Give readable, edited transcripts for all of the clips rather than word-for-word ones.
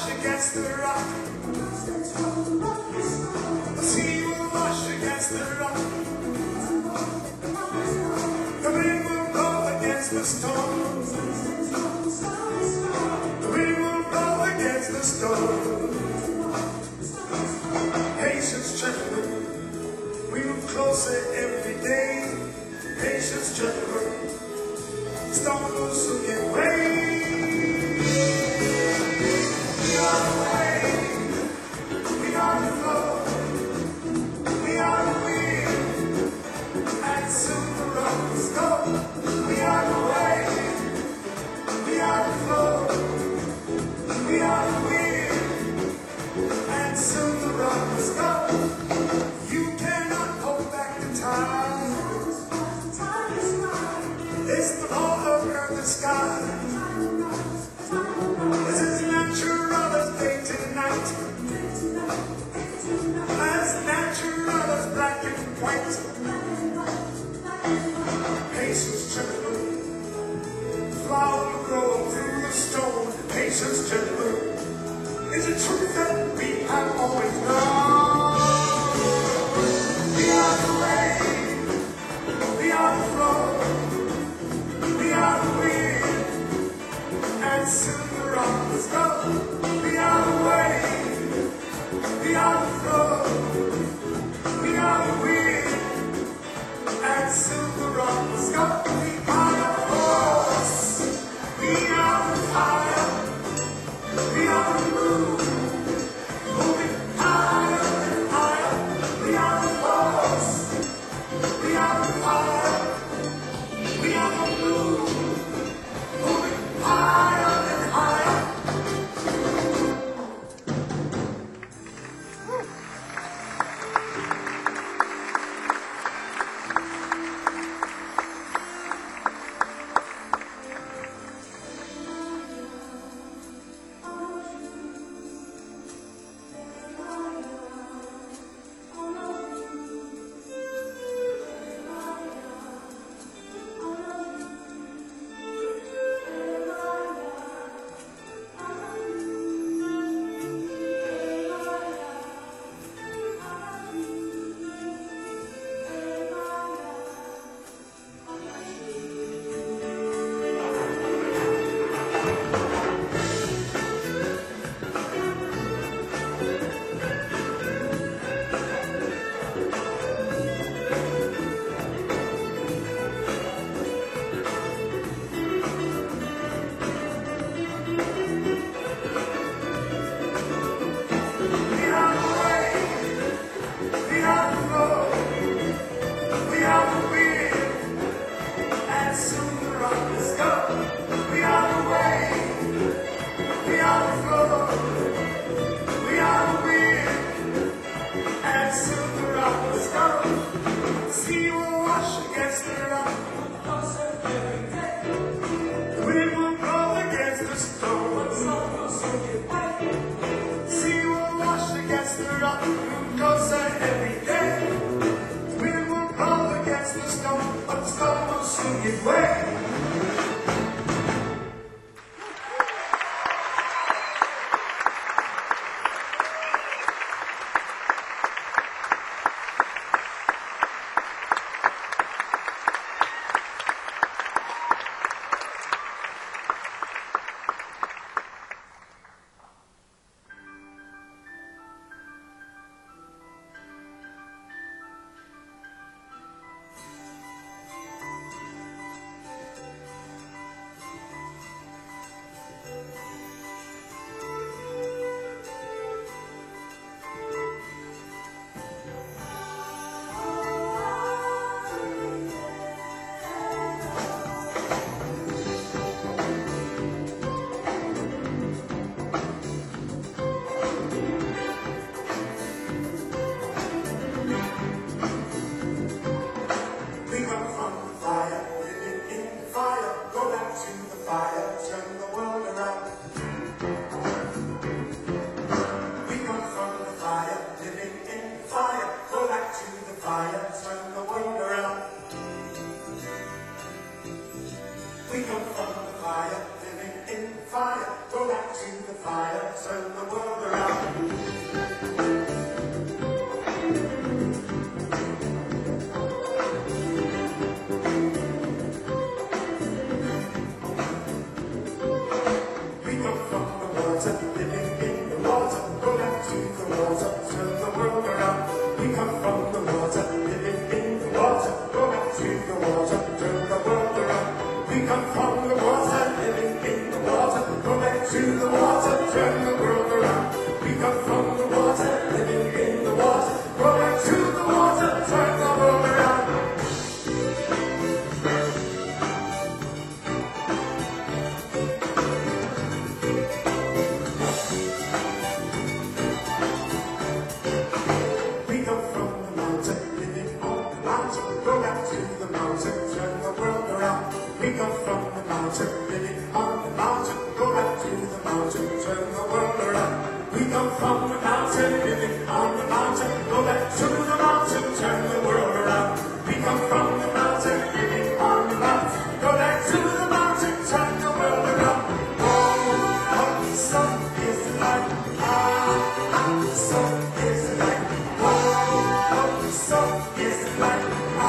wash against the rock. The sea will wash against the rock. The wind will blow against the storm. The wind will blow against the storm. Patience, gentlemen, we move closer every day. Patience, gentlemen, storm will soon get away. We are the wave, we are the flow, we are the wind, and soon the rockers go. We are the wave, we are the flow, we are the wind, and soon the rockers go. You cannot hold back the time. It's the law of earth and sky. This is natural as day to night, as natural as black and white. Patience, gentlemen, flower grow through the stone. Patience, gentlemen, is a truth that we have always known. We are the wave, we are the flow, we are the wind, and soon the rockers go. We are the wave, we are the flow, we are the wind, and soon the rockers go. We are the force, we are the fire, we are the moon, moving higher and higher. We are the force, we are the fire, we are the moon, moving higher and higher. so is the light. Oh, so is the light.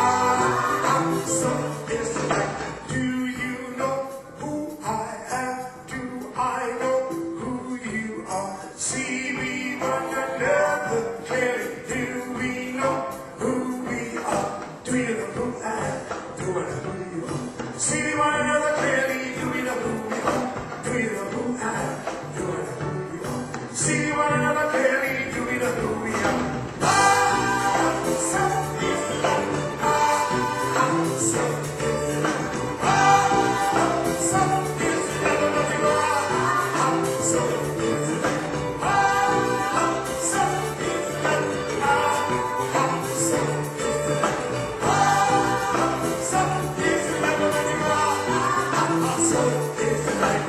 So is the light. Do you know who I am? Do I know who you are? See me when you're never clearly. Do we know who we are? Do you know who I am? Do I know who you are? See me when you're never clearly. Do we know who we are? Do you know who I am? Do I know who you are? See me when you're never clearly. Do we know who we are? So is the light. So is the light. So is the light. So is the light. So is the light. So is the light. So is the light. So is the light.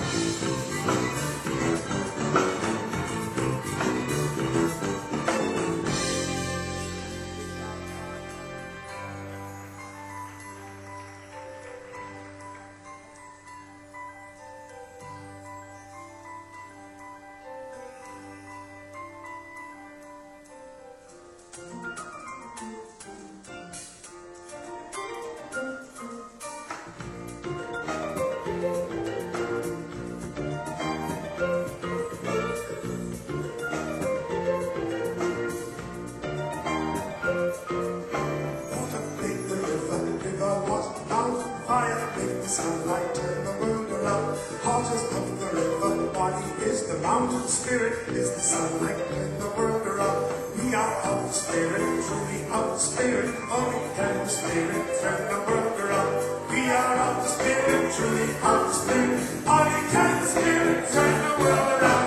Sunlight turn the world around. Heart is of the river, body is the mountain, spirit is the sunlight turn the world around. We are of the spirit, truly of the spirit, only can the spirit turn the world around. We are of the spirit, truly of the spirit, only can the spirit turn the world around.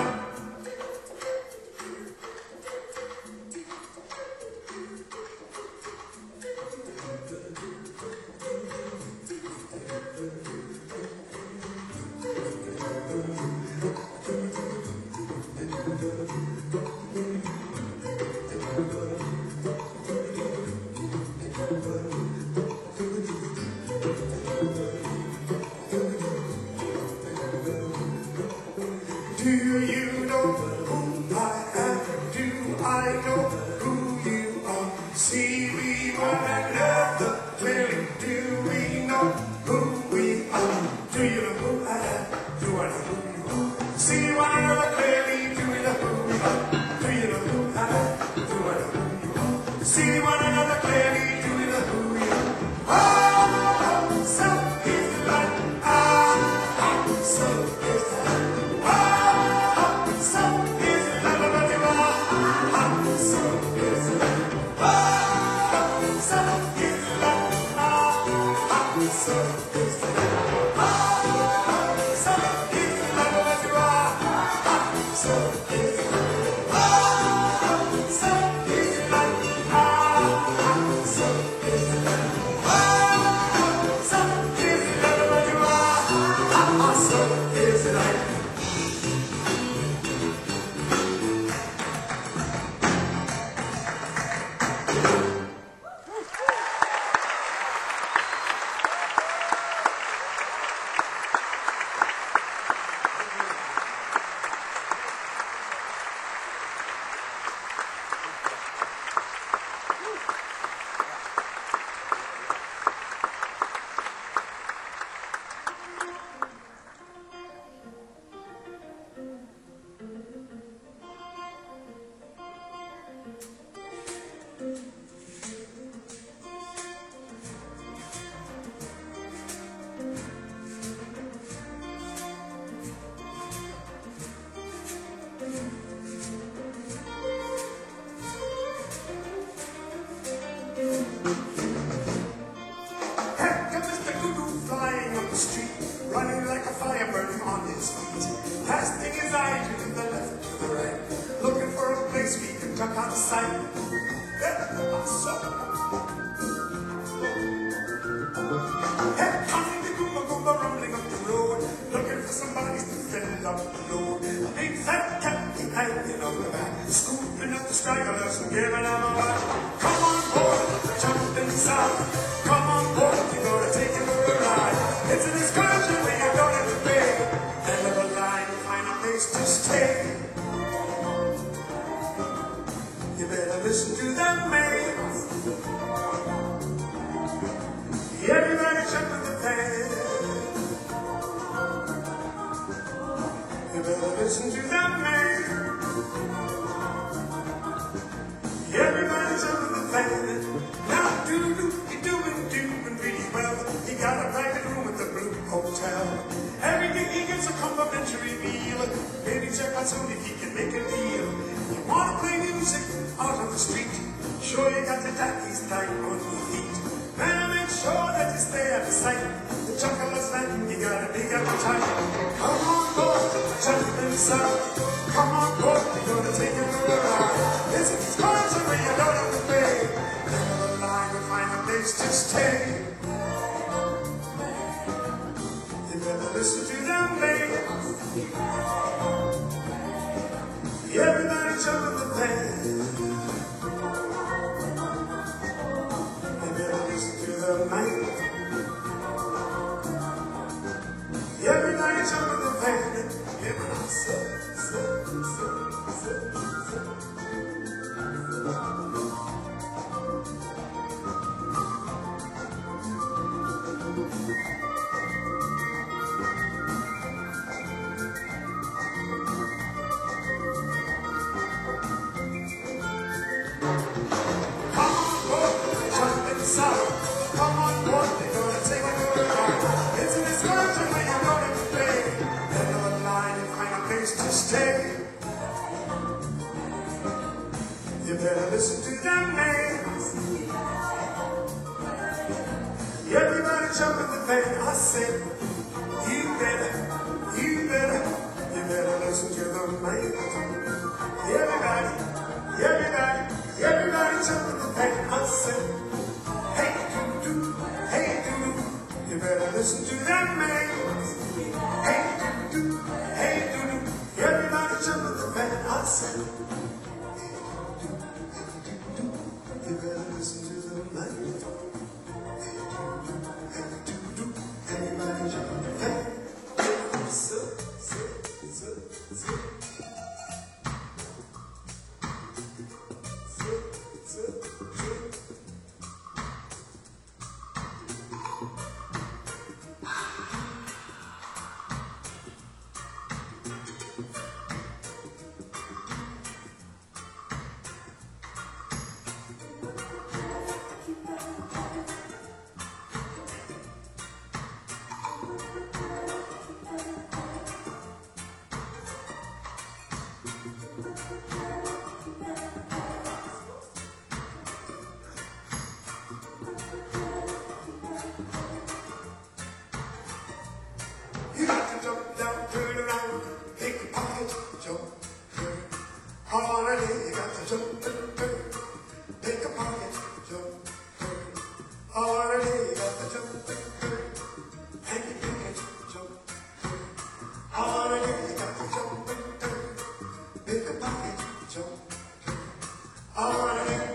Do you know who I am? Do I know who you are? See me when I never clearly. Do we know who we are? Do you know who I am? Do I know who you are? See me when I never clearly. Do we know who we are? Do you know who I am? Do I know who you are? See me when I never clearly. Do we know who we are? Oh, so is the light. So is the light. So is the light. So is the light. So is the light. So is the light. So is the light. So is the out of sight. Coming the goomba rumbling up the road, looking for somebody to fill up the load. A big fat cat hanging on the back, scooping up the stragglers and giving them a whack. Come on board, jump inside. Come on board, you're gonna take it for a ride. It's an excursion where you don't have to pay. End of a line, find a place to stay. listen to that man. Everybody jumping the band. You better listen to that man. Everybody jumping the band. Now he doing really well. He got a private room at the Blue Hotel. Every day he gets a complimentary meal. Maybe check out soon if he can make a deal. You wanna play music out on the street? Sure you got the Jackie's light on your feet. Man, make sure that you stay at the sight. The chocolate's land, you got a big appetite. Come on, boy, jump inside. Come on, boy, we're gonna take it for a ride. It's a sponsor where you don't have to pay. Never line to find a place to stay. You better listen to them, baby. Everybody jump in the band. You better listen to the man. Everybody jump in the band. Everybody sit. Come on, boy, they're gonna take a good ride. It's an excursion where you're gonna play. End of the line and find a place to stay. You better listen to that man. Everybody jump in the band. I said, you better listen to the man. Everybody jump in the band. I said, you better listen to that man. Hey, doo-doo, hey, doo-doo. Everybody jump in the band. I said, you better listen to the man. Hey, doo-doo, everybody jump in the band. Sit. You got to jump down, turn around, pick a pocket, jump, turn. Holiday, you got to jump and turn, pick a pocket, jump, turn. Holiday, you got to jump and turn, and you pick it, jump, turn. Holiday, you got to jump and turn, pick a pocket, jump, turn. Holiday,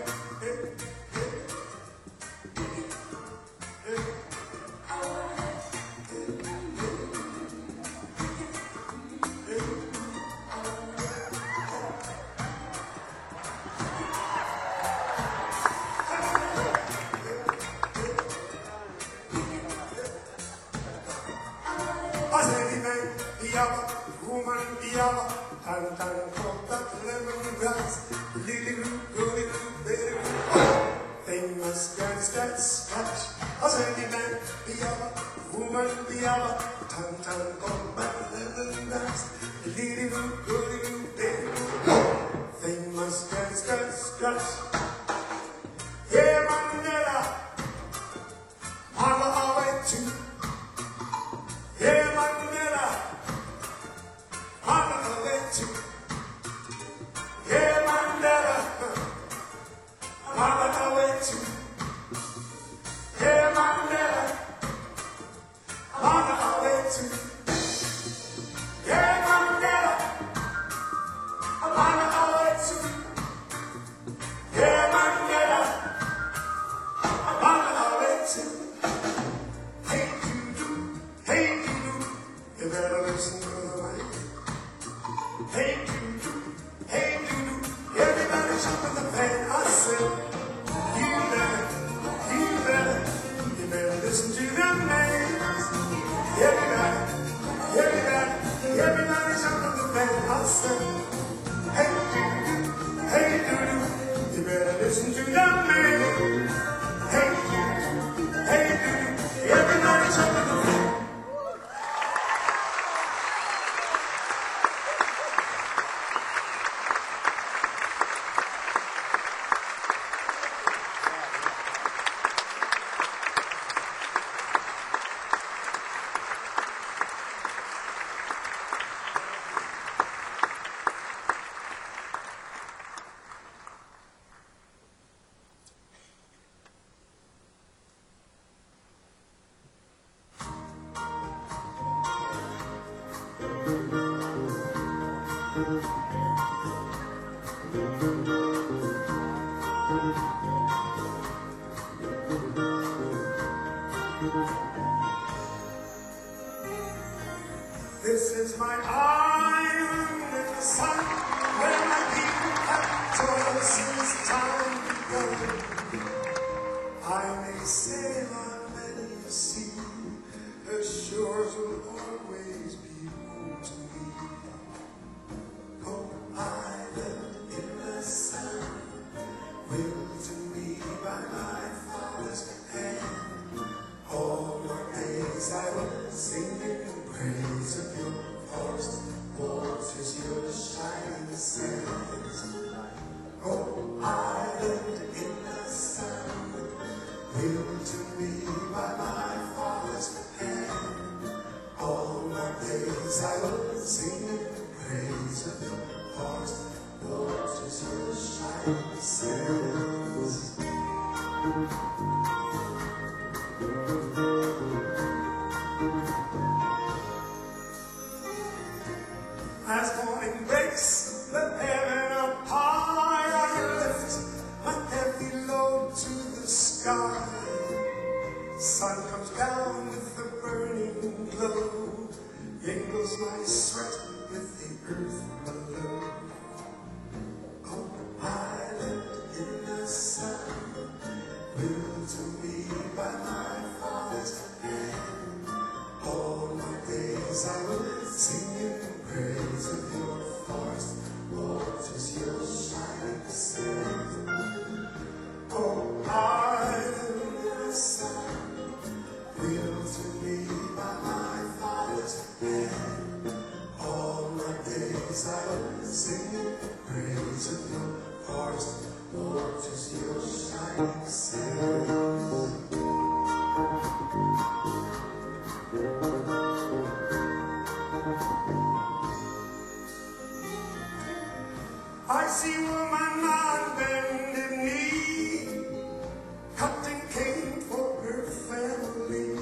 woman, piano, tan compact, lemon grass, lily root, rolly root, berry root, famous girl, scratch. I said, man, piano, woman, piano, tan compact, lemon grass, lily root, rolly root, berry root, famous girl, scratch. Yeah, Mandela, mama, I went to. Yeah, Mandela. Yeah, Mandela, shining sails. As morning breaks, let heaven up high I lift my heavy load to the sky. Sun comes down with the burning glow, mingles my sweat with the earth below. Oh, island in the sun, willed to me by my Father's hand. All my days I will sing in praise of your forest waters, your shining sand. Oh, island in the sun, willed to me by my Father's hand. All my days I will sing in praise of your forest waters, your shining sand. I see woman on bended knee, cutting cane for her family.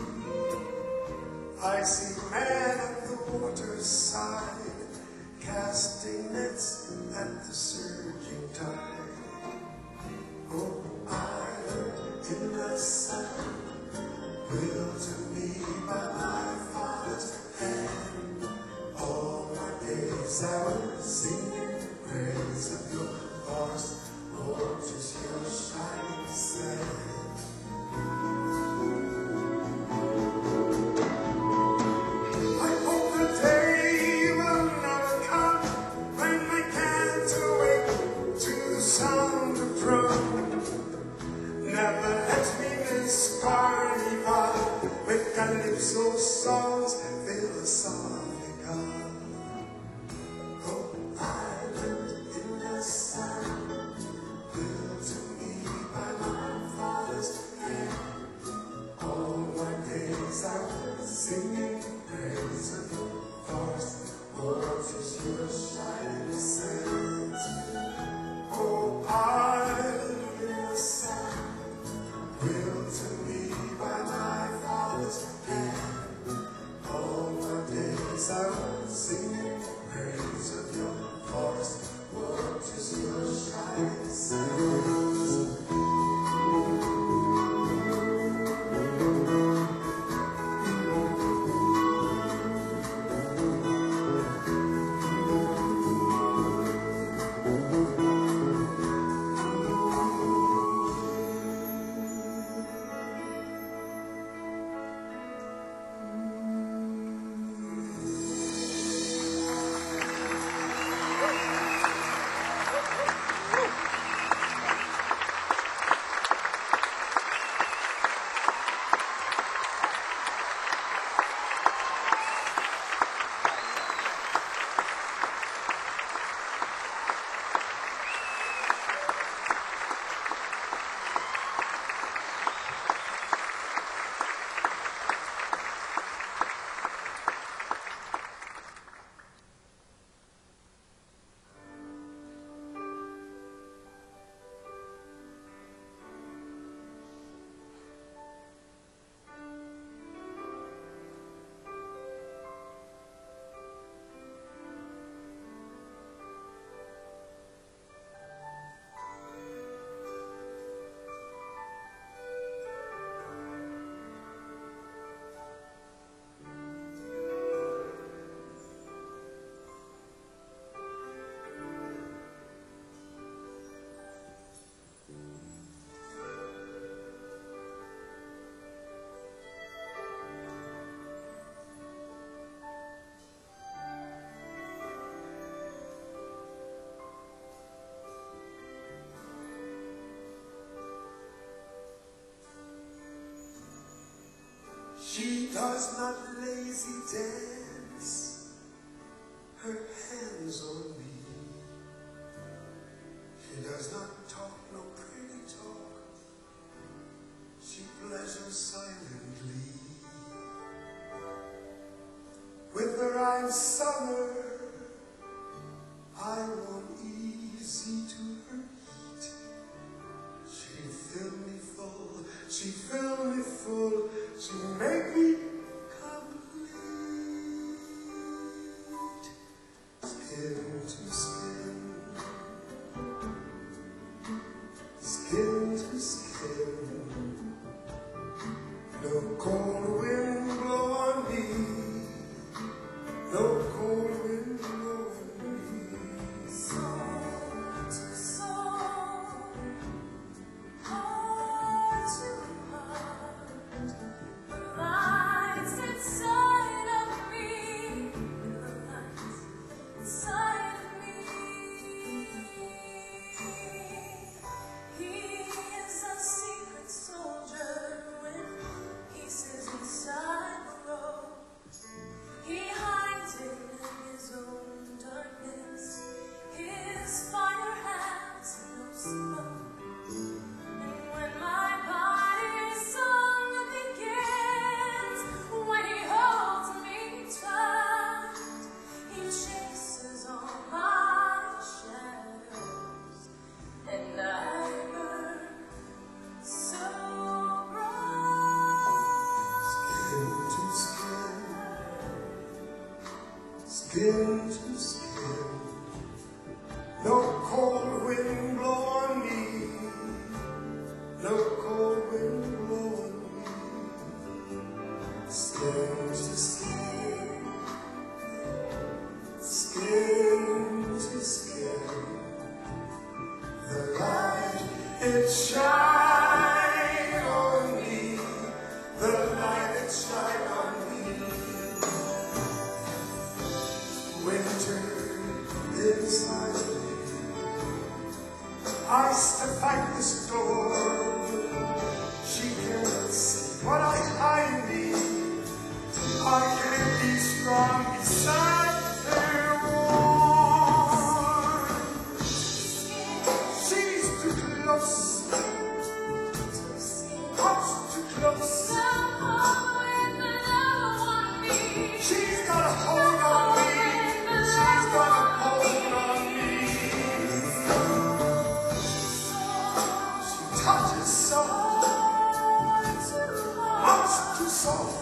I see man at the water's side, casting nets at the surging tide. Oh, island in the sun, willed to me by my Father's hand. All my days I will sing praise of your forest waters, your shining sand. I hope the day will never come when I can't awake to the sound of drum. Never let me miss Carnival with calypso songs philosophical. Oh, island in the sun, willed to me by my Father's hand. All my days I will sing in praise of your forest waters, your shining sands. Oh, island in the sun, willed to me by my Father's hand. All my days I will sing in praise of your forest waters, your shining sands. She does not lazy dance her hands on me. She does not talk no pretty talk. She pleasures silently. With her I'm summer, I want easy to her heat. She filled me full, she made me complete. Skin to skin, skin to skin. No cold wind blowing me, no cold wind blowing me. Soul to soul, heart to heart, the lights inside of me, the lights inside of me. He is a secret soldier with pieces inside the road. He hides it in his own darkness. His fire has no smoke. And when my body's song begins, when he holds me tight, he chases all my shadows, and I burn so bright. Skin to skin, no cold wind blowing me, no cold wind blowing me. Skin to skin, skin to skin. The light it shine on me, the light it shine on me. Winter inside of me, I to fight the storm. She cannot see what I hide in me. I can't be strong beside her warm. She's too close, much too close. She's got a hold on me. She's got a hold on me. She touches soft, much too soft.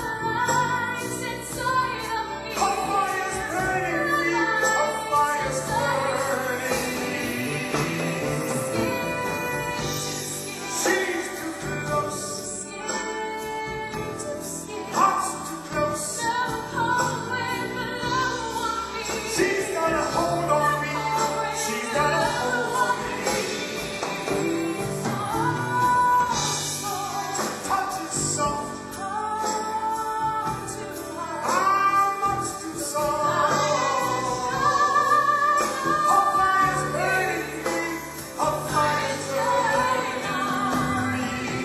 Her fire's burning me. Her fire's burning. She's too close, much too close. She's got a hold on me. She's got a hold on me. Touches soft, much too soft. Her fire's burning me. Her fire's burning me.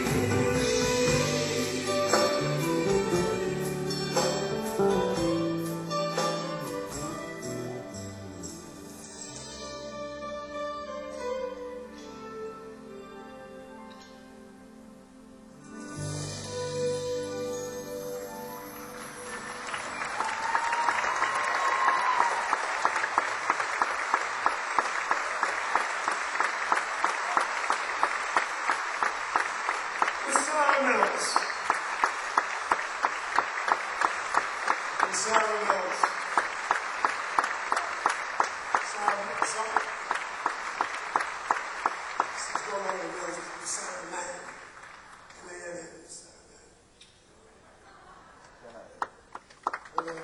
Sarah Mills. Sarah Mills. She's going on the Mills. Sarah Man. M-A-N-N. Sarah Man.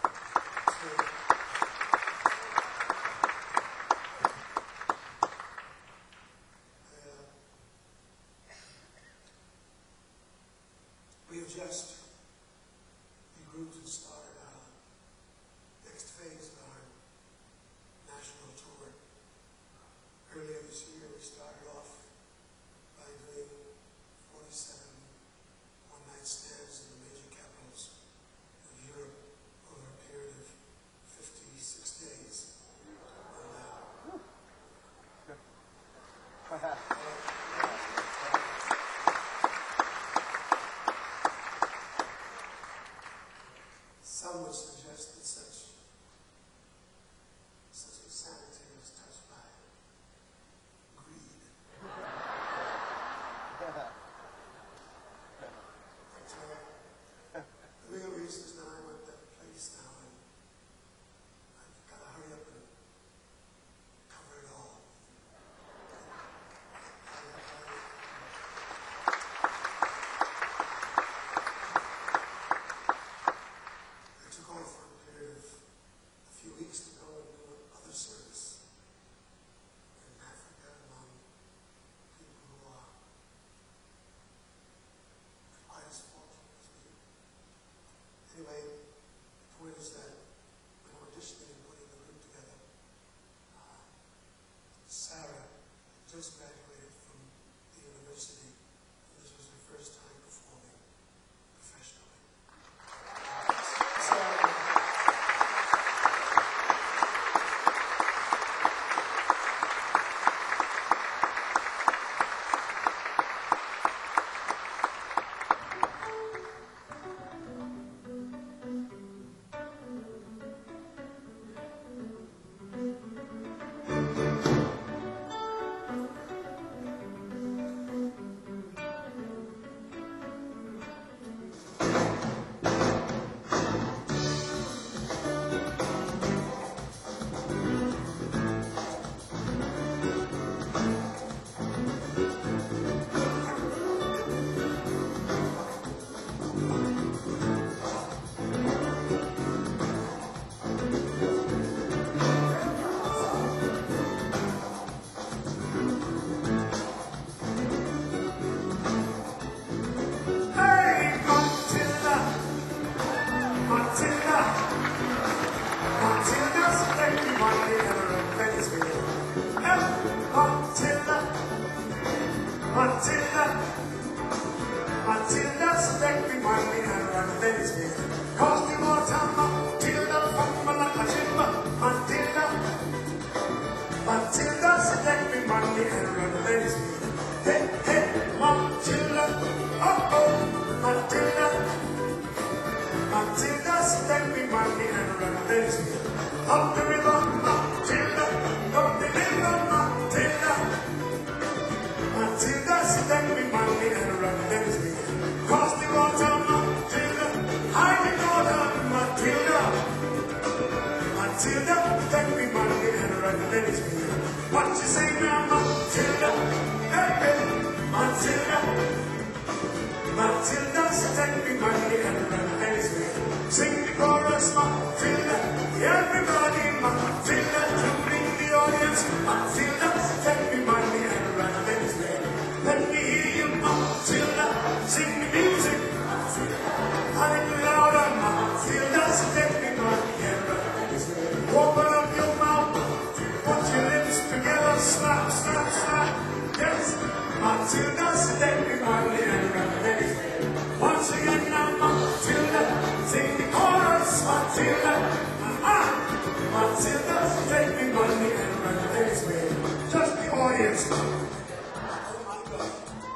We have just regrouped and started our next phase of our national tour. Earlier this year, we started off by doing 47 one-night stands in the major capitals of Europe over a period of 56 days. money and run Venezuela. Hey, hey, Matilda, oh, Matilda. Matilda, take me money and run Venezuela. Up the river, Matilda, up the river, Matilda. Matilda, take me money and run Venezuela. Cross the water, Matilda, hide the water, Matilda. Matilda, take me money and run Venezuela. What you say now, Matilda? Hey, hey, Matilda. Matilda, take me money and run Venezuela. Sing the chorus, Matilda. Everybody, Matilda, to bring the audience. Matilda, take me money and run Venezuela. Let me hear you, Matilda. Sing the music. A little louder, Matilda, take me money and run Venezuela. Open up your mouth. Put your lips together. Slap, slap, slap. Yes, Matilda, take me money and run Venezuela. Once again now, Matilda, sing the chorus, Matilda. Matilda, take me money and run Venezuela. Just the audience. Oh my God.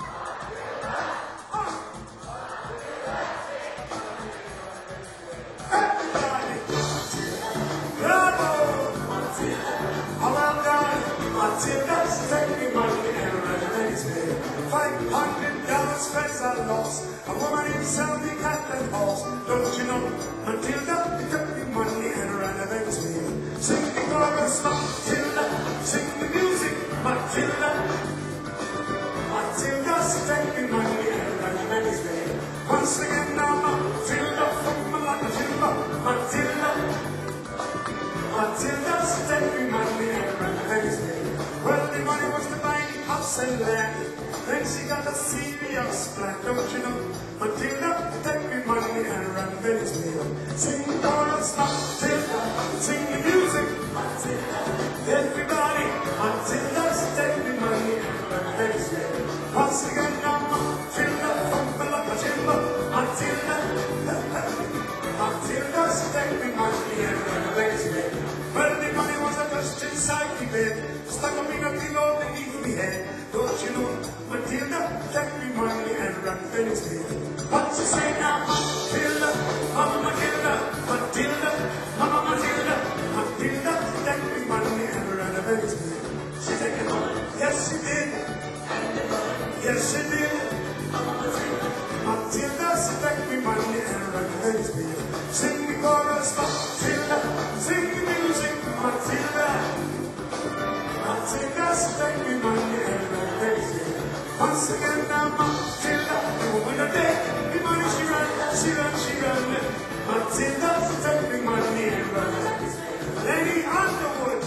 Everybody. Bravo. Matilda. Oh well done. Matilda, take me money and run Venezuela. $500 spends are lost. A woman in Saudi cat and horse. Don't you know, Matilda, take me money and run Venezuela. Sing the chorus, Matilda. Sing the music, Matilda. Matilda, take me money and run Venezuela. Once again now, Matilda, from Matilda, Matilda. Matilda, take me money and run Venezuela. Well, the money was to buy the house and land. Then she got a serious plan, don't you know? Matilda, take me money and run Venezuela. Sing the chorus, Matilda. Sing the music, Matilda. Everybody, Matilda, take me money and run Venezuela. Once again now, Matilda, from Matilda, Matilda. Matilda, take me money and run Venezuela. Well, the money was just inside the bed, stuck up in a pillow beneath me head. Don't you know, Matilda, take me money and run Venezuela. What you say now, Matilda? Mama Matilda, Matilda, Mama Matilda, Matilda, take me money and run Venezuela. She take it money. Yes, she did. Yes, she did. Matilda, she take me money and run Venezuela. Sing the chorus, Matilda. Sing the music, Matilda. Matilda, she take me money and run Venezuela. Once again now, Matilda. You win a day. The money she run, she run, she run. Matilda, she take me money and run Venezuela. Lady Underwood.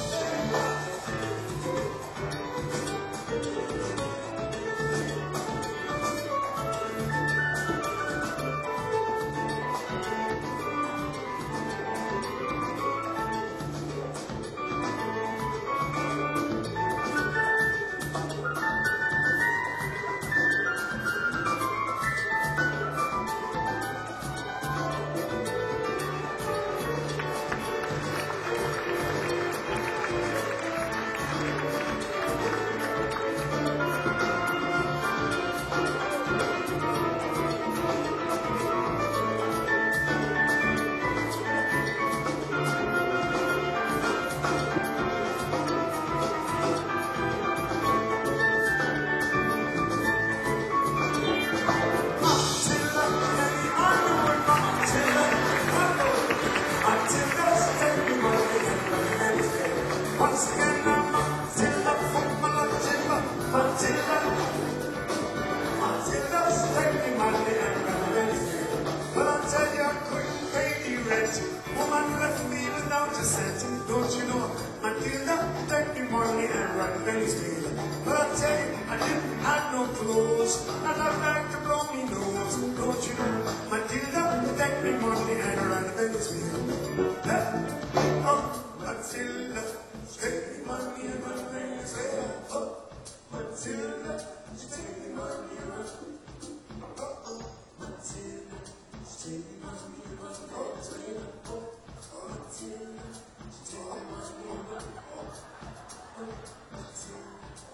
Don't you know, Matilda, take me money and run Venezuela. But I tell you, I didn't have no clothes, and I like to blow me nose. Don't you know, Matilda, take me money and run Venezuela. Oh, Matilda, take me money and run Venezuela. Oh, Matilda, take me money and run. Oh, Matilda, take me money and run Venezuela. Oh, Matilda. Take me money and run. Oh, Matilda.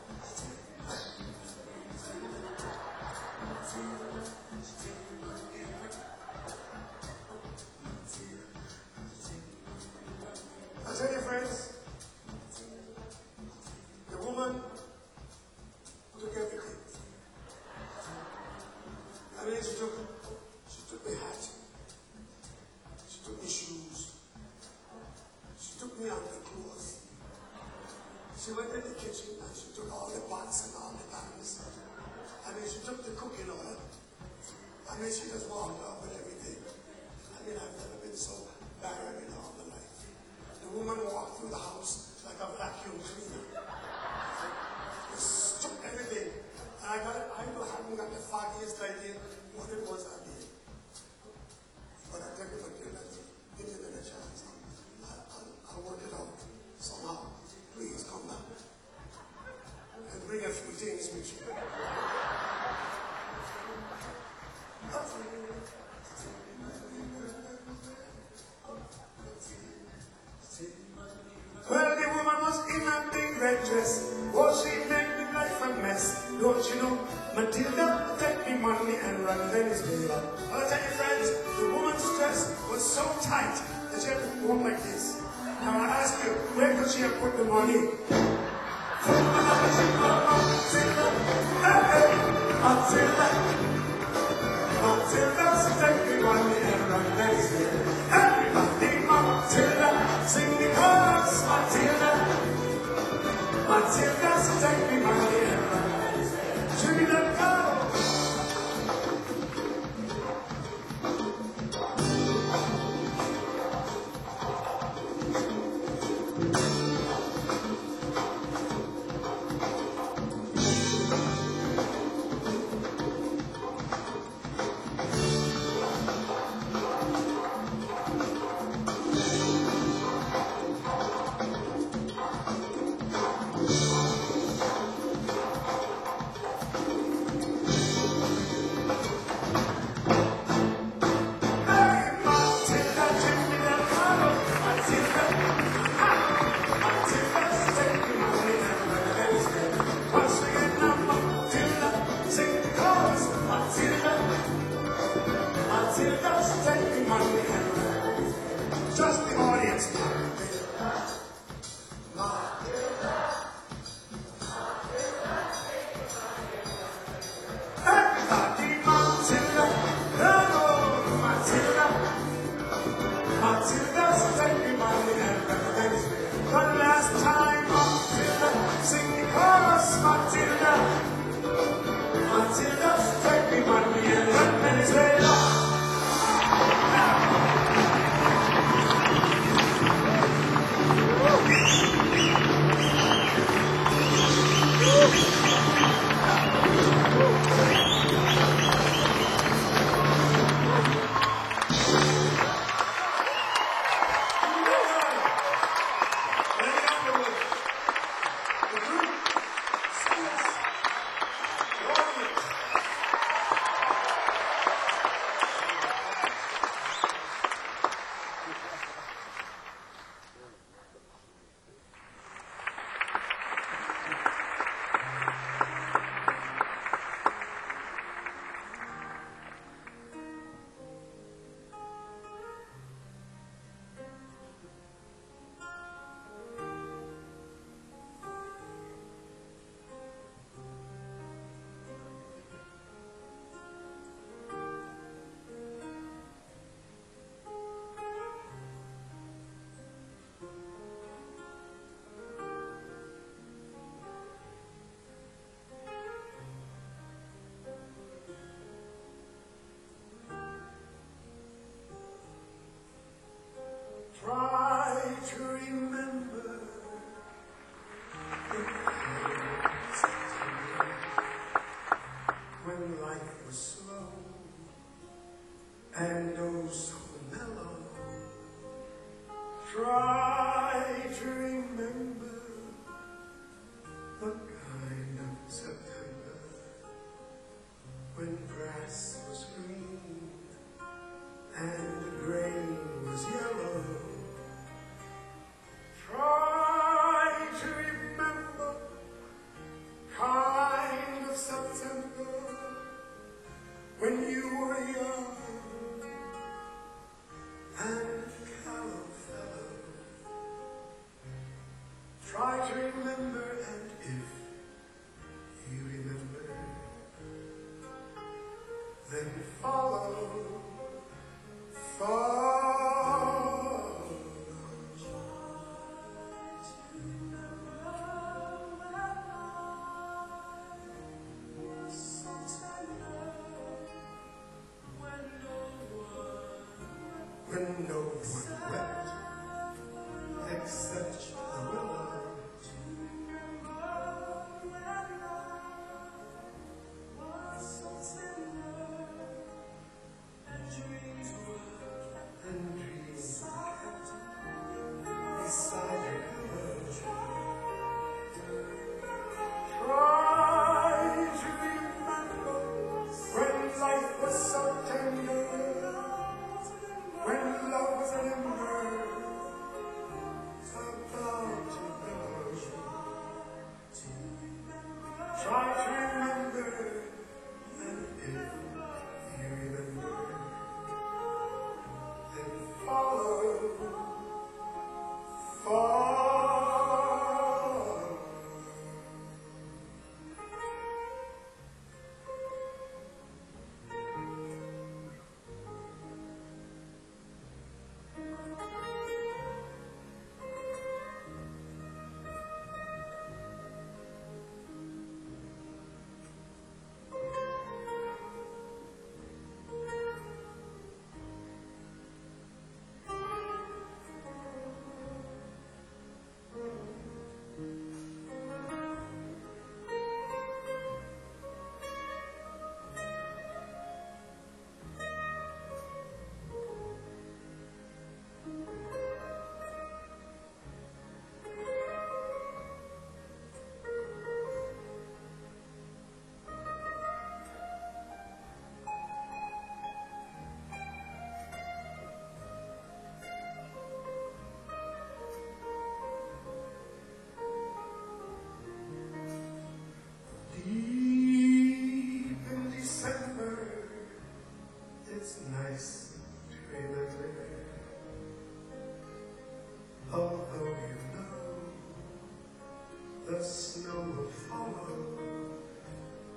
mean, she took my hat. She took my shoes. She took me underclothes. She went in the kitchen and she took all the pots and all the pans. I mean, she took the cooking oil. I mean, she just walked off with everything. I mean, I've never been so barren in all my life. The woman walked through the house like a vacuum cleaner. Just took everything. And I haven't got the foggiest idea what it was I did. But I tell you what, give me a chance. I'll work it out somehow. Please come back and bring a few things with you. Well, the woman was in a big red dress. Oh, she made me life a mess. Don't you know? Matilda, take me money and run Venezuela. I'll tell you, friends, the woman's dress was so tight that she had to walk like this. Now I ask you, where could she have put the money? Matilda, take me money and run Venezuela. Everybody, Matilda, sing the chorus, Matilda. Matilda, take me money and run Venezuela. Trinidad, go!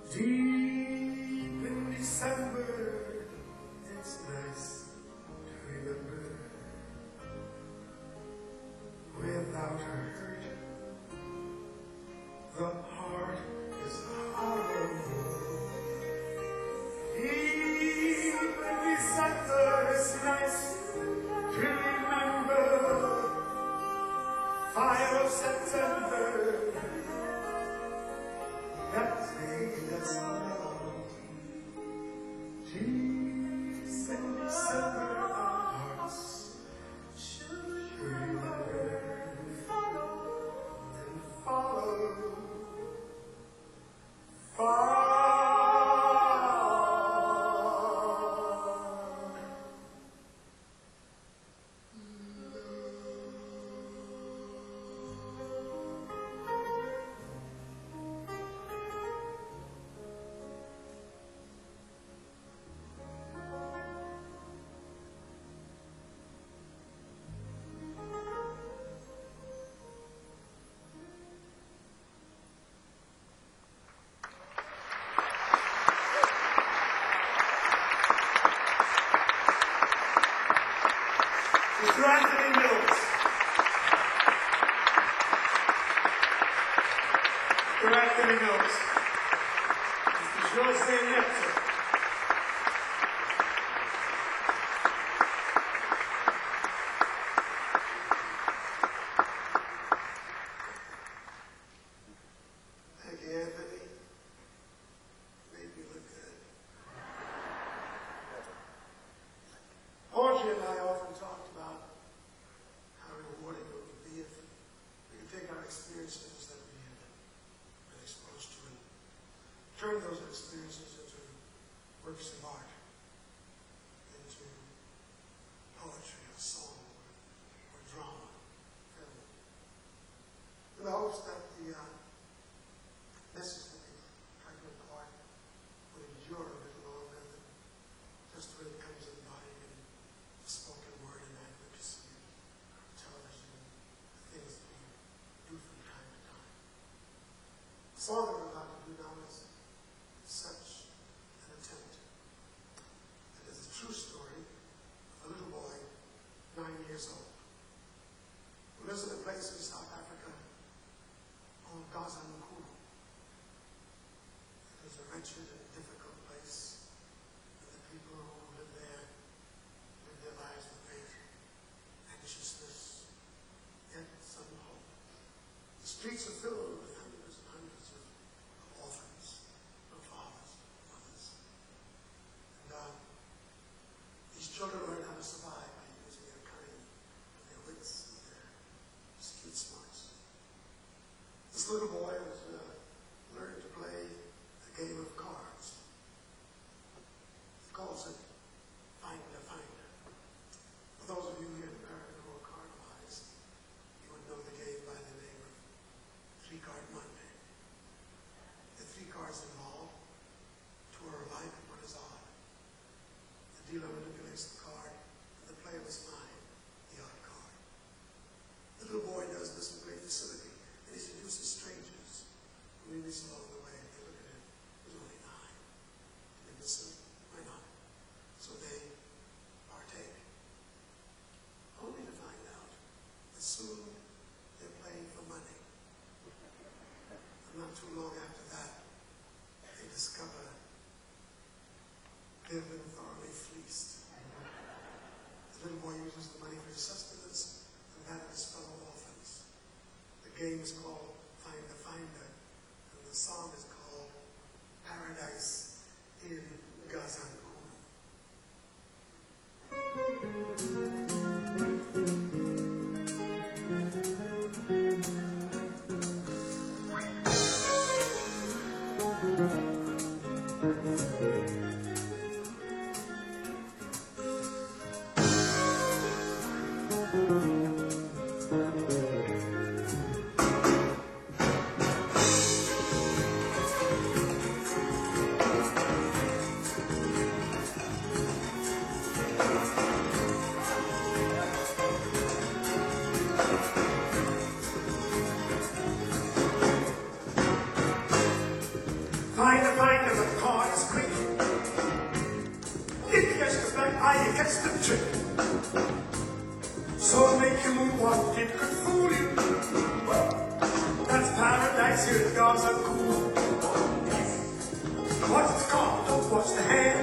Deep in December, it's nice to remember without hurt. The heart is hollow. Deep in December, it's nice to remember 5 of September. That day that's melody. Deep in December, our hearts should remember and follow. Far. Mr. Anthony Mills. Mr. Anthony Mills. Mr. Jose Neptune. Thank you, Anthony. Made me look good. Audrey and I often talked about how rewarding it would be if we could take our experiences that we had been exposed to and turn those experiences into works of art, into poetry or song or drama, film. In the hopes that the message that they try to impart would endure a bit longer than just when it comes in the body and spoken word and advocacy, television, the things that we do from time to time. The song that we're about to do now is such an attempt. It is a true story of a little boy, 9 years old, who lives in a place in South Africa called Gazankulu. It is a wretched and difficult place, and the people who live there live their lives with great anxiousness, yet some hope. The streets are filled with hundreds and hundreds of orphans, of fathers, mothers. And these children learn how to survive by using their cunning, their wits, and their street smarts. This little boy has learned to play a game of cards. He calls it Find a Finder. For those of you here in America who are card wise, you would know the game by the name of Three-Card Monday. The 3 cards involved, 2 are alike and 1 is odd. The dealer manipulates the card, and the player must find the odd card. The little boy does this with great facility, and he seduces strangers who meet us along the way. They look at him, he's only 9. Innocent, why not? So they partake, only to find out that soon they're playing for money. And not too long after that, they discover they've been thoroughly fleeced. The little boy uses the money for his sustenance and that of his fellow orphans. The game is called Find the Finder, and the song is called Paradise in Gazankulu. Find a catch the trick. So make you move what it could fool you. That's paradise here in Gaza cool. What's it called? Don't watch the hand.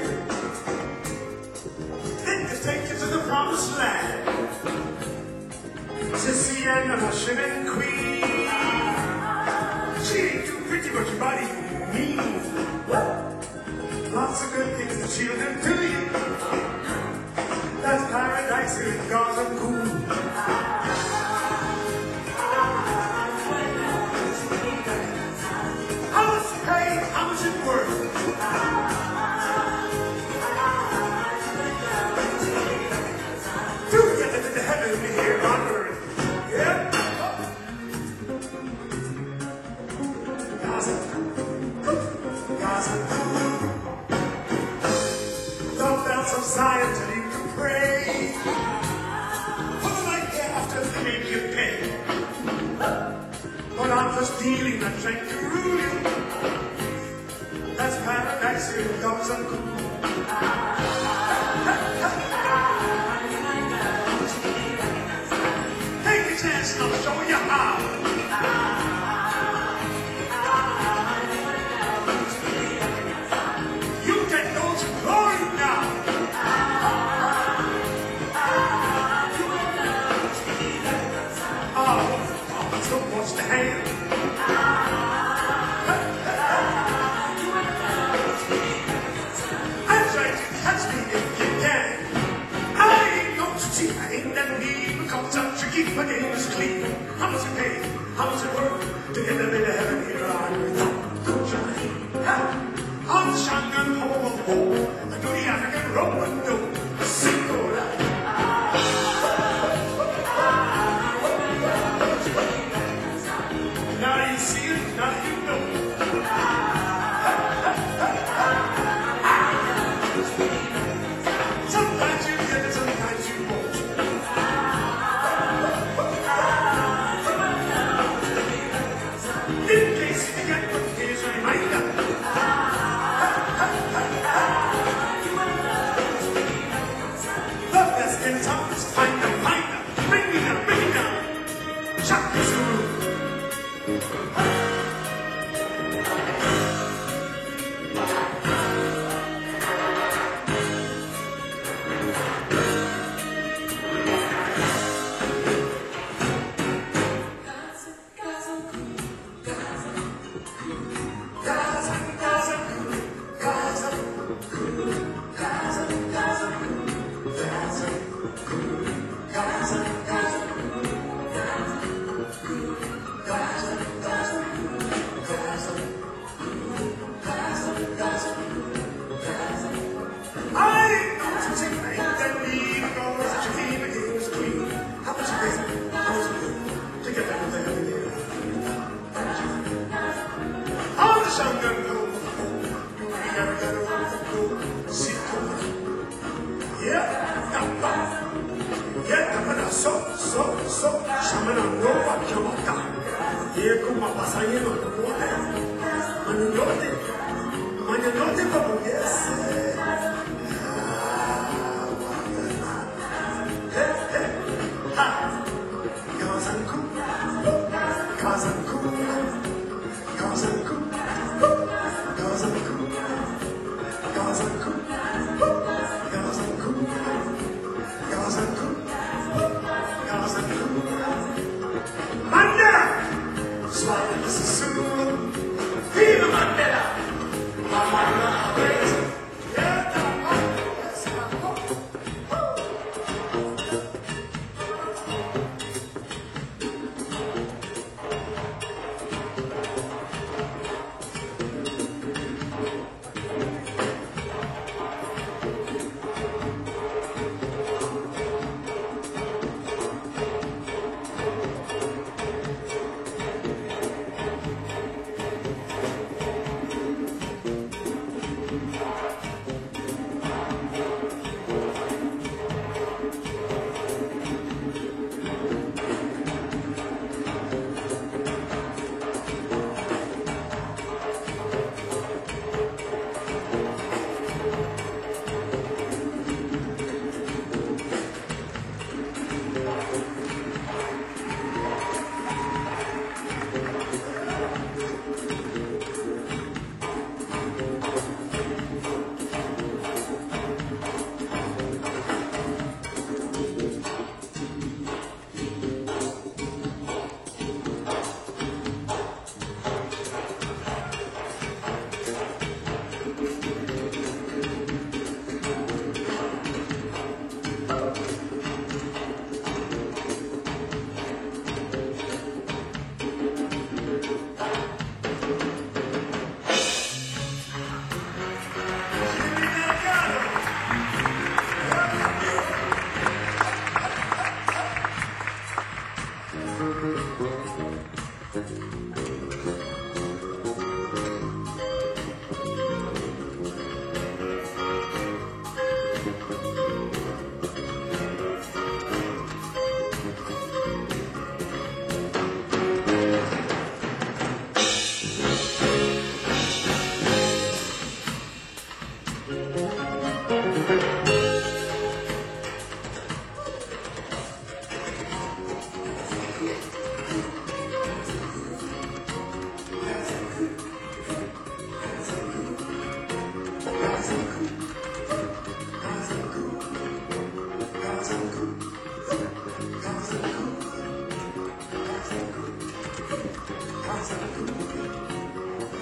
Then you take you to the promised land. Sissy and the Russian queen. She ain't too pretty, but your body mean. Lots of good things the children do you. That's paradise here in Gaza cool. How much you pay? How much it worth? Do get into the heaven here on earth. Yeah? Gaza. Gaza. Don't bounce of Zion till you can pray. Put them right there after they make you pay. But I'm just dealing that trying to rule you. That's paradise here in Gaza cool. Take a chance and I'll show you how. You get those glory now. Oh, don't watch the hand. I'm trying to catch me if you can. I ain't no cheat, I ain't that need. Because I'm tricky, my game is clean. How much it pay? How much it worth? To get them in the heaven here on earth. I'm the shotgun home of home. I do the African Roman no. Single life. Now you see it, now you know. Sometimes you get it, sometimes you won't. In case you get one, here's a reminder. The best in town is find them. Bring me down, bring me down. Chuck this room. Swallow this is soon.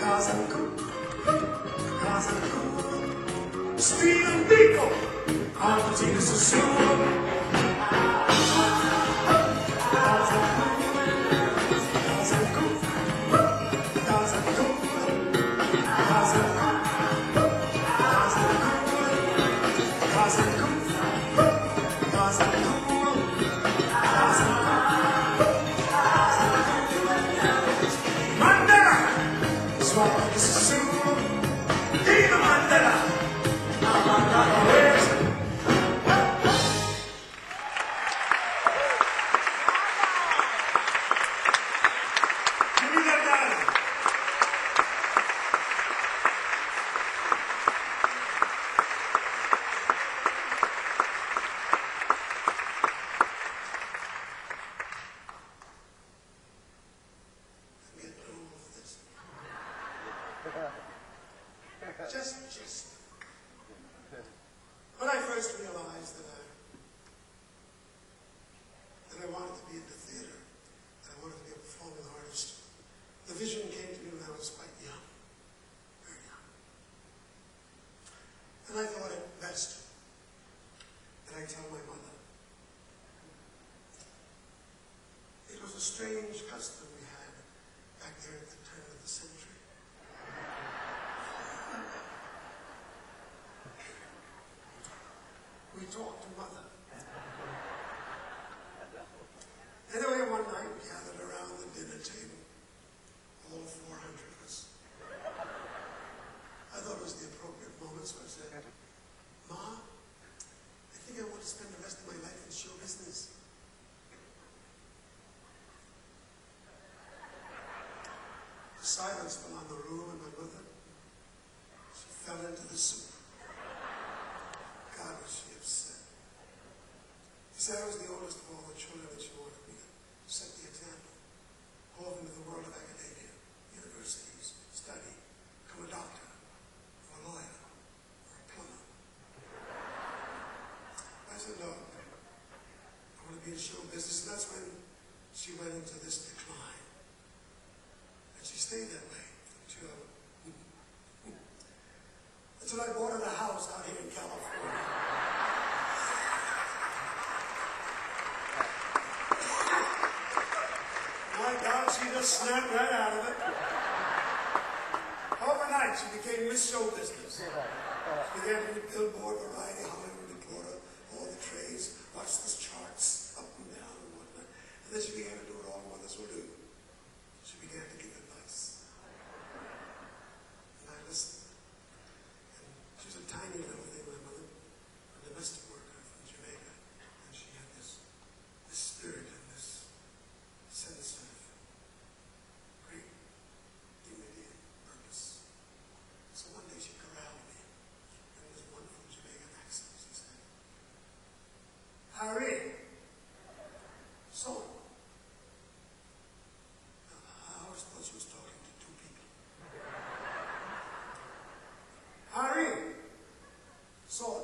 'cause I'm cool, 'cause I'm cool. Street people, I'm Jesus soon. 'Cause I'm cool, 'cause I'm cool, 'cause I'm cool, 'cause I'm cool, 'cause I'm cool, 'cause I'm cool, 'cause I'm cool. Mandela, swallow this soup. Even Mandela, I'm on the waves. Give me that down. I'm getting old with this. Just. When I first realized that I wanted to be in the theater, that I wanted to be a performing artist, the vision came to me when I was quite young, very young. And I thought it best that I tell my mother. It was a strange custom we had back there at the turn of the century. We talked to Mother. Anyway, one night we gathered around the dinner table, all 400 of us. I thought it was the appropriate moment, so I said, Ma, I think I want to spend the rest of my life in show business. The silence fell on the room, and my mother, she fell into the soup. God, was she upset. She said I was the oldest of all the children that she wanted me to set the example. Go off into the world of academia, universities, study, become a doctor, or a lawyer, or a plumber. I said, no, I want to be in show business, and that's when she went into this decline. And she stayed that way until I bought her a house out here in California. My God, she just snapped right out of it. Overnight, she became Miss Show Business. She began to do Billboard, Variety, Hollywood Reporter, all the trades, watch the charts up and down and whatnot. And then she began to do what all mothers will do. She began to give advice. And I listened. And she was a tiny little thing, my mother, a domestic worker from Jamaica. And she had this spirit and this sense of great dignity and purpose. So one day she corralled me in this wonderful Jamaican accent. She said, Harry, son. I always thought she was talking to two people. Harry, son.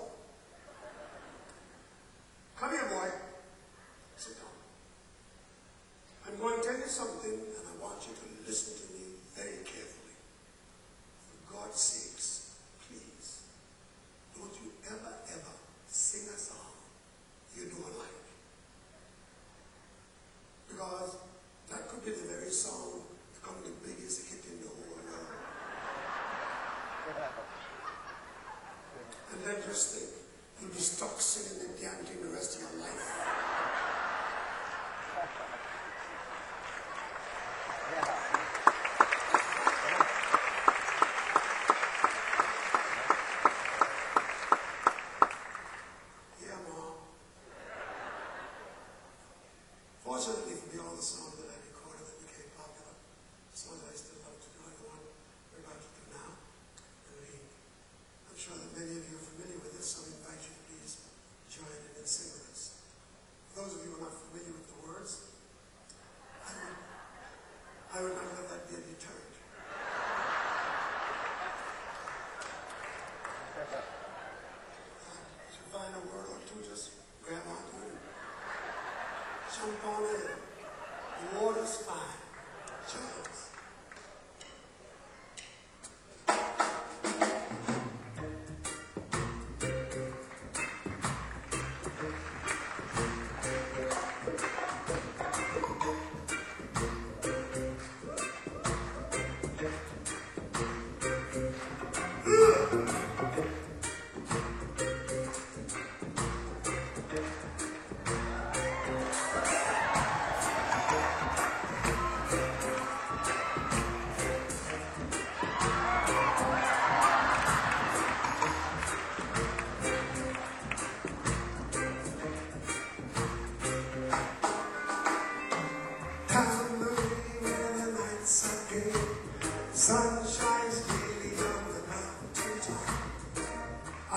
Come here, boy. Sit down. I'm going to tell you something, and I want you to listen to me very carefully. For God's sakes, please, don't you ever sing a song you don't like. Because that could be the very song that become the biggest hit in the whole world. And then just think, you'll be stuck singing the damn thing the rest of your life. Yeah, Mom. Fortunately for me, all the songs that I recorded that became popular, songs that I still love to do, are the one we're about to do now. And I'm sure that many of you are familiar with it, so I invite you to please join in and sing with us. For those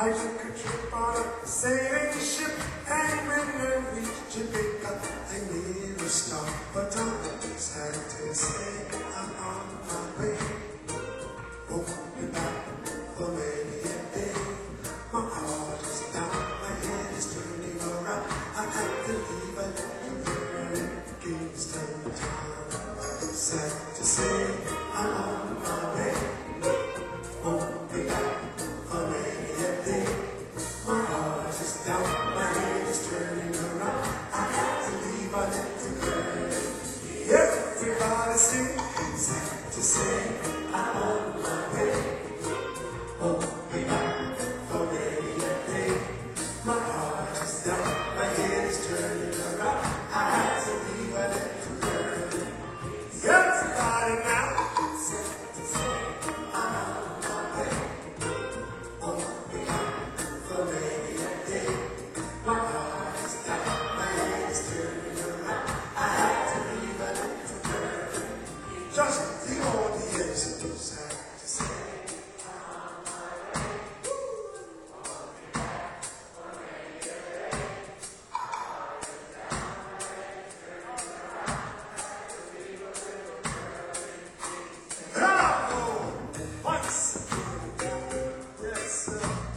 I took a trip on a sailing ship, and when I reached Jamaica, I nearly stopped. But I'm sad to say I'm on my way. Won't be back for many a day. My heart is down, my head is turning around. I can't believe I left you here in Kingston town. Sad to say I'm on my way. Won't be back for many a day. My heart is down, my head is turning around. I can't believe I left you here. Everybody sing. Sad to say I'm on my way. Won't be back for many a day. My heart is down, my head is turning around. I had to leave, I left you here. Everybody now. Sad to say I'm on my way. Won't be back for many a day. My heart is down, my head is turning around. I had to leave, I left you here. Just the audience, sad to say. Bravo! Once again, yes, sir.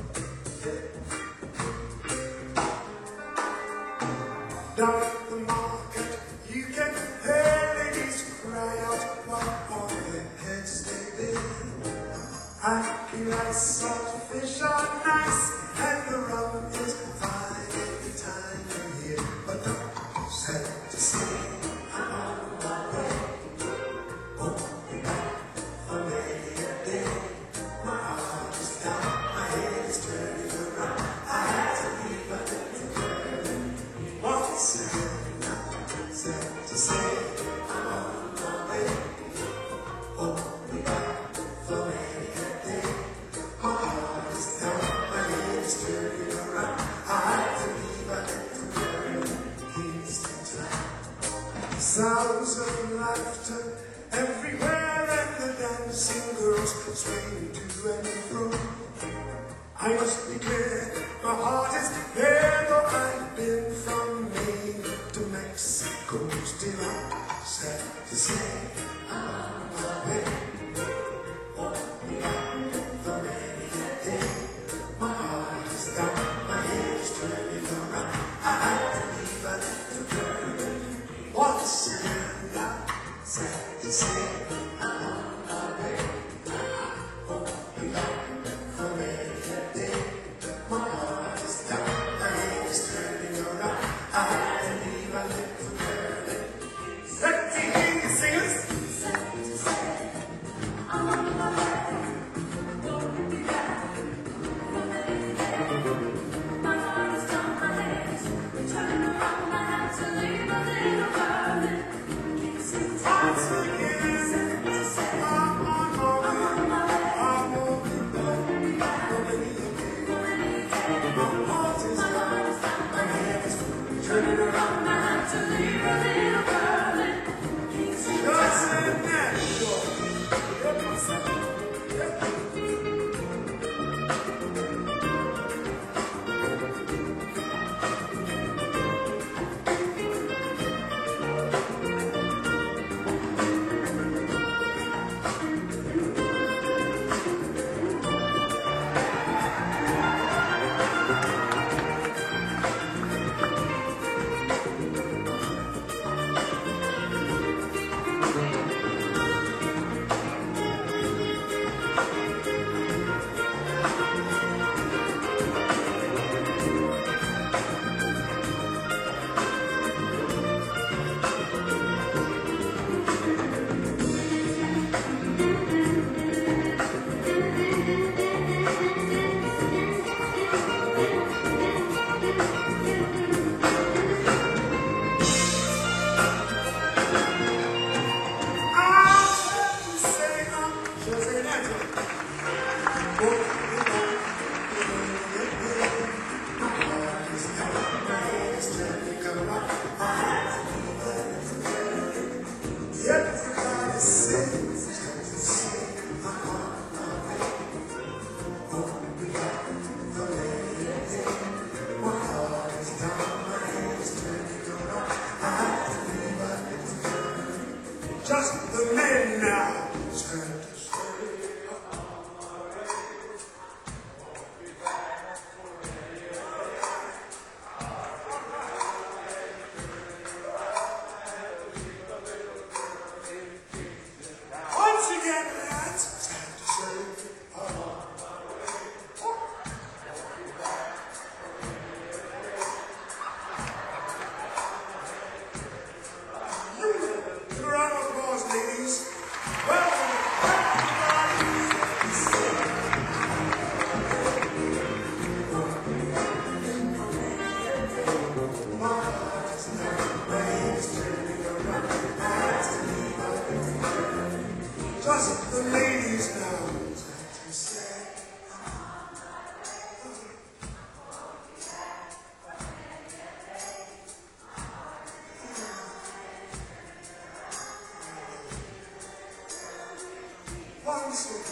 Down at the market, you can hear ladies cry out, what on their heads they did. Happy rice, salt fish are nice, and the rum is fine every time you're here. But I'm sad to say I'm on my way. Won't be back for many a day. My heart is down, my head is turning around. I had to leave, I left you here. Once again, I'm sad to say I'm on my way. Won't be back for many a day. My heart is down, my head is turning around. I had to leave, I left you here. Kingston town. Sounds of laughter everywhere, and the dancing girls swing to and fro. I must be clear, my heart is there, though I've been from Maine to Mexico. Still I'm sad to say I'm on my way. Won't be back for many a day. My heart is down, my head is turning around. I had to leave, I left you here. Once again, I'm sad to say I'm on my way. Won't be back for many a day. My heart is down, my head is turning around. I had to leave, I left you here. Let me hear you sing it. Sad to say I'm on my way.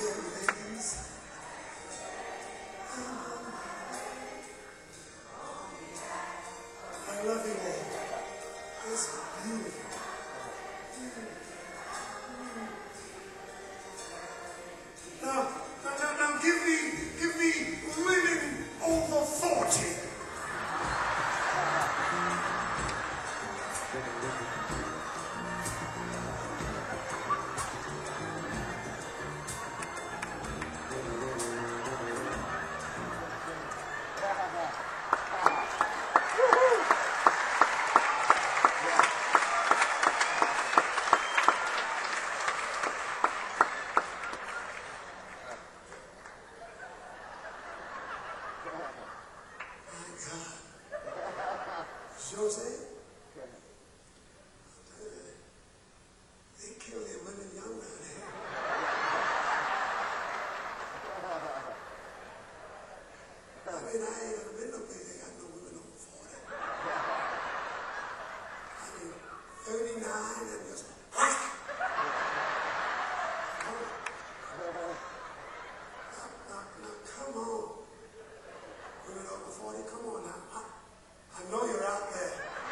young ladies. I love you all. It's beautiful. Now, give me women over 40. Jose? They kill their women young down here. I mean, I ain't ever been no place that got no women over 40. I mean, 39 and just whack. Now, come on. Women over 40, come on now. I know you're out there.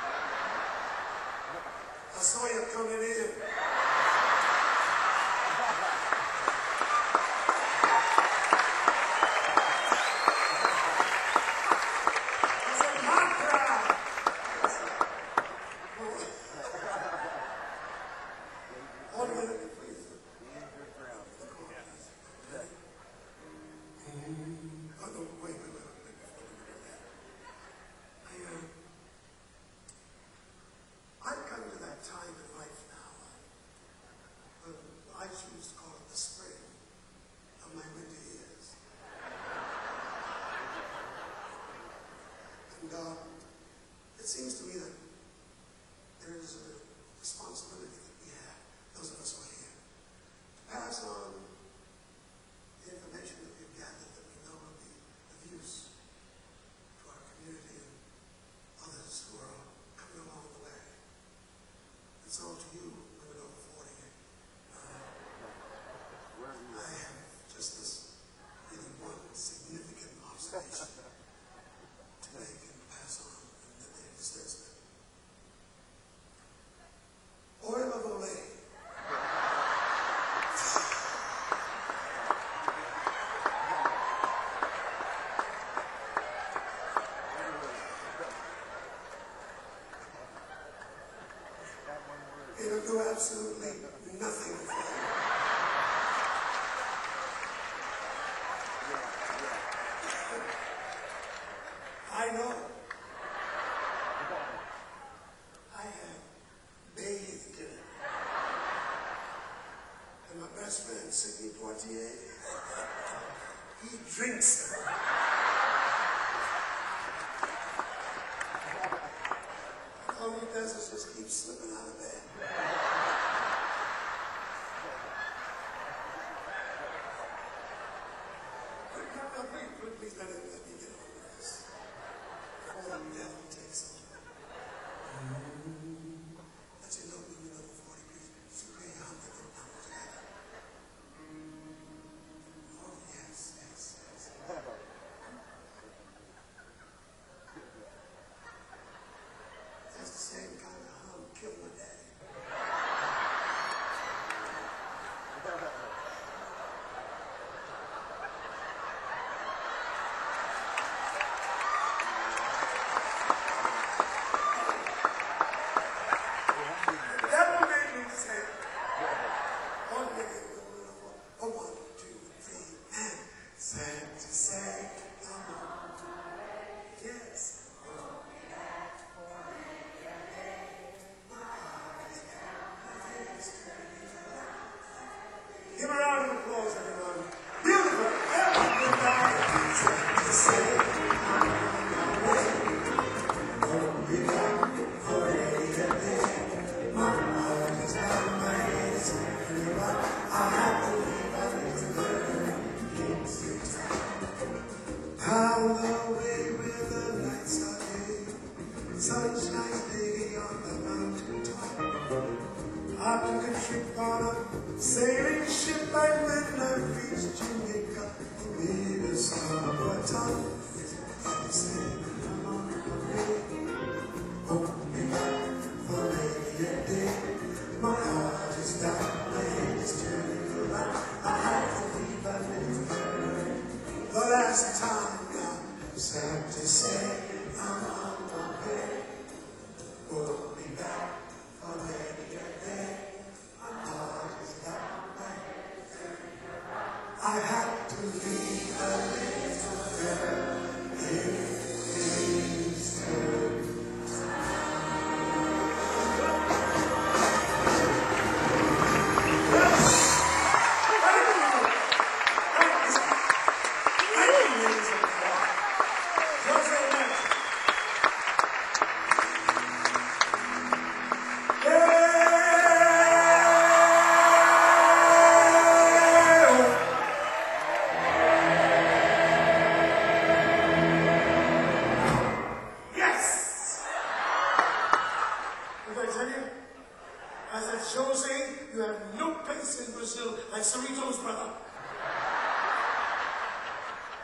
I saw you coming in. I said, my crowd. Hold a minute, please. Oh, no, wait. I've come to that time in life now. I choose to call it the spring of my winter years. And it seems to me that there is a responsibility that we have, those of us who are here, to pass on the information that we've gathered that we know will be of use to our community and others who are coming along the way. It's all to you, women over 40. I have just this really one significant observation to make and pass on, and that is this. Oil of Olay. It'll do absolutely nothing for you. I know. I have bathed in it. And my best friend, Sidney Poitier, he drinks it. All he does is just keep slipping out of bed. Please let me get over this. Before the devil takes over. Let you know when you're over 40, please. Super 100 and down together. Oh, yes. That's the same kind of hum killed my daddy. Give a round of applause, everyone. Beautiful. Pound away with the nights are day, sunshine day on the mountain top. I took a trip on a sailing ship by midnight reached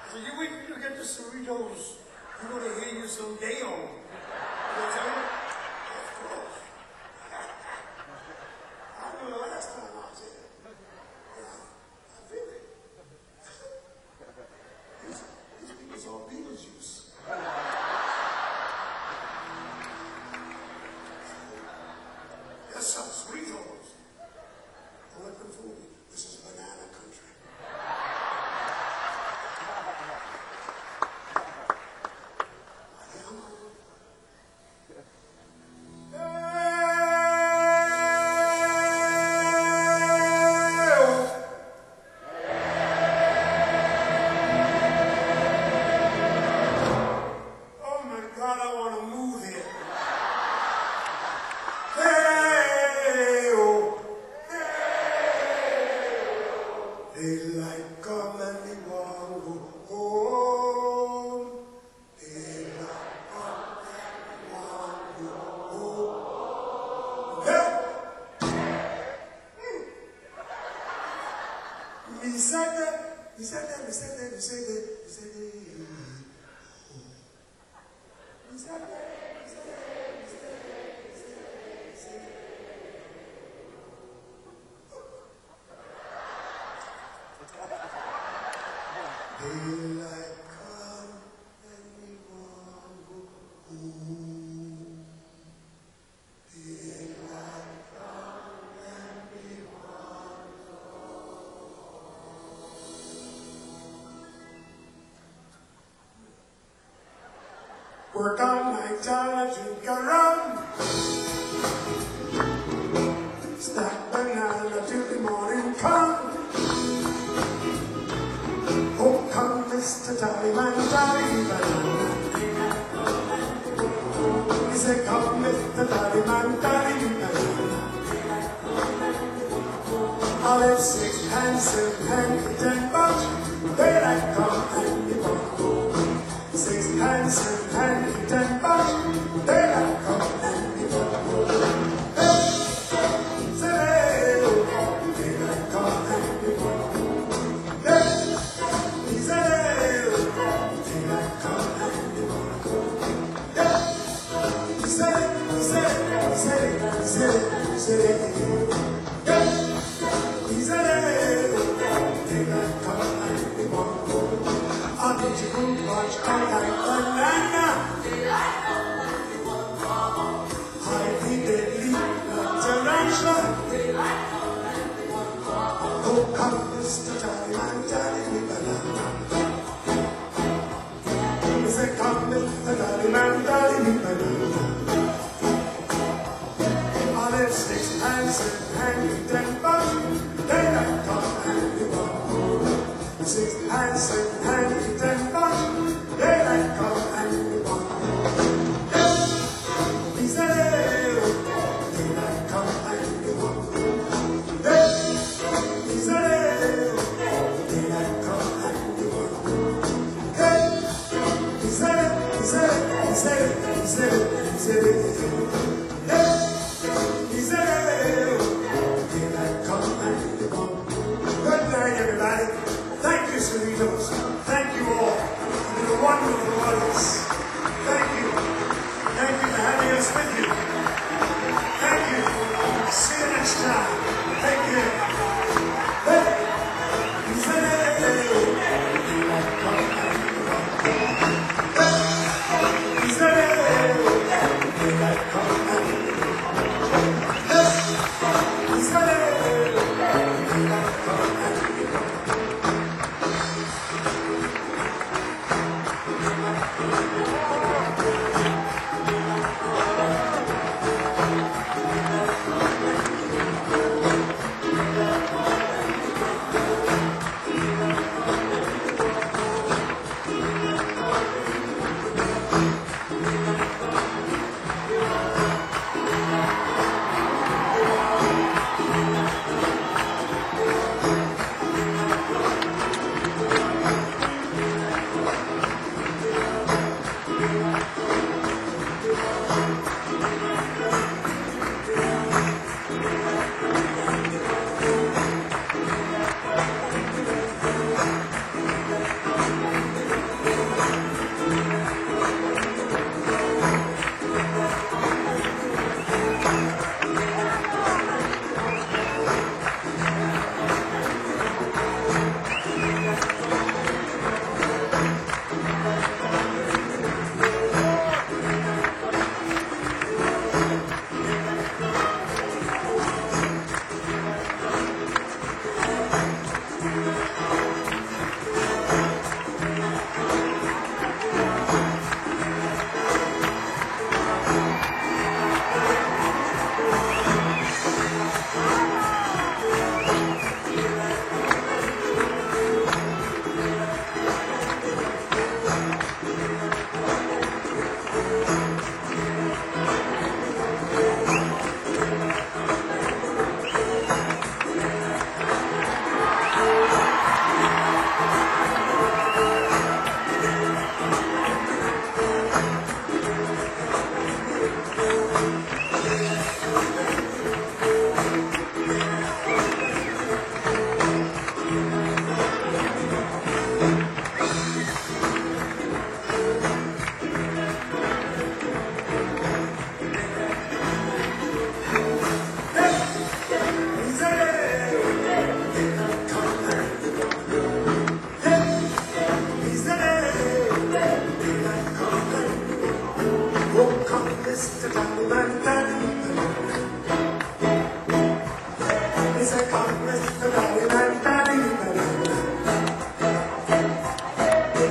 So you wait till you get the Cerritos. You're going to hear you some Deo. You know what I'm saying? Of course. I remember the last time I was here. I feel it. These people's all Beetlejuice. That's some Cerritos. Don't let them fool you. This is banana country. Oh my God, I want to move here. Hey-oh. Daylight come and we want to go home. Daylight come and we want to go home. Hey! Me said that, me said that, me said that, me said that, me said that. Me said that, me said that, me said that, me said that, me said that. Daylight come and we want to go home. Daylight come and we want to work all night time, drink a rum. Stack banana till the morning come. Oh, come, Mr. Jolly Man, Jolly Banana. He said, come, Mr. Jolly Man, Jolly Banana. I'll have 6 and 7 and 10 bucks. Daylight come and we want to 6 and 7 and 10 bucks. Daylight come and we want to hey, say, oh, daylight come and we want to hey. He said, daylight come and we want to go. Yeah. He said, he said, he said, he said, he said, yeah. He said, daylight come and we want to go. I'll get you food, watch, I like banana. I think they leave the tarantula. Oh, come, Mr. Jolly Man, Jolly Banana. He said, come, Mr. Jolly Man, Jolly Banana. I'll have 6 and 7 and 10 bucks. Daylight come and we want 6 and 7 and 10 bucks. Daylight come and we want he said, daylight come and we want he said, daylight come and we want hey, he said, he said, he said, he said, he said, hey, he said, daylight come and we want. Good night, everybody. Thank you, Cerritos. Thank you all.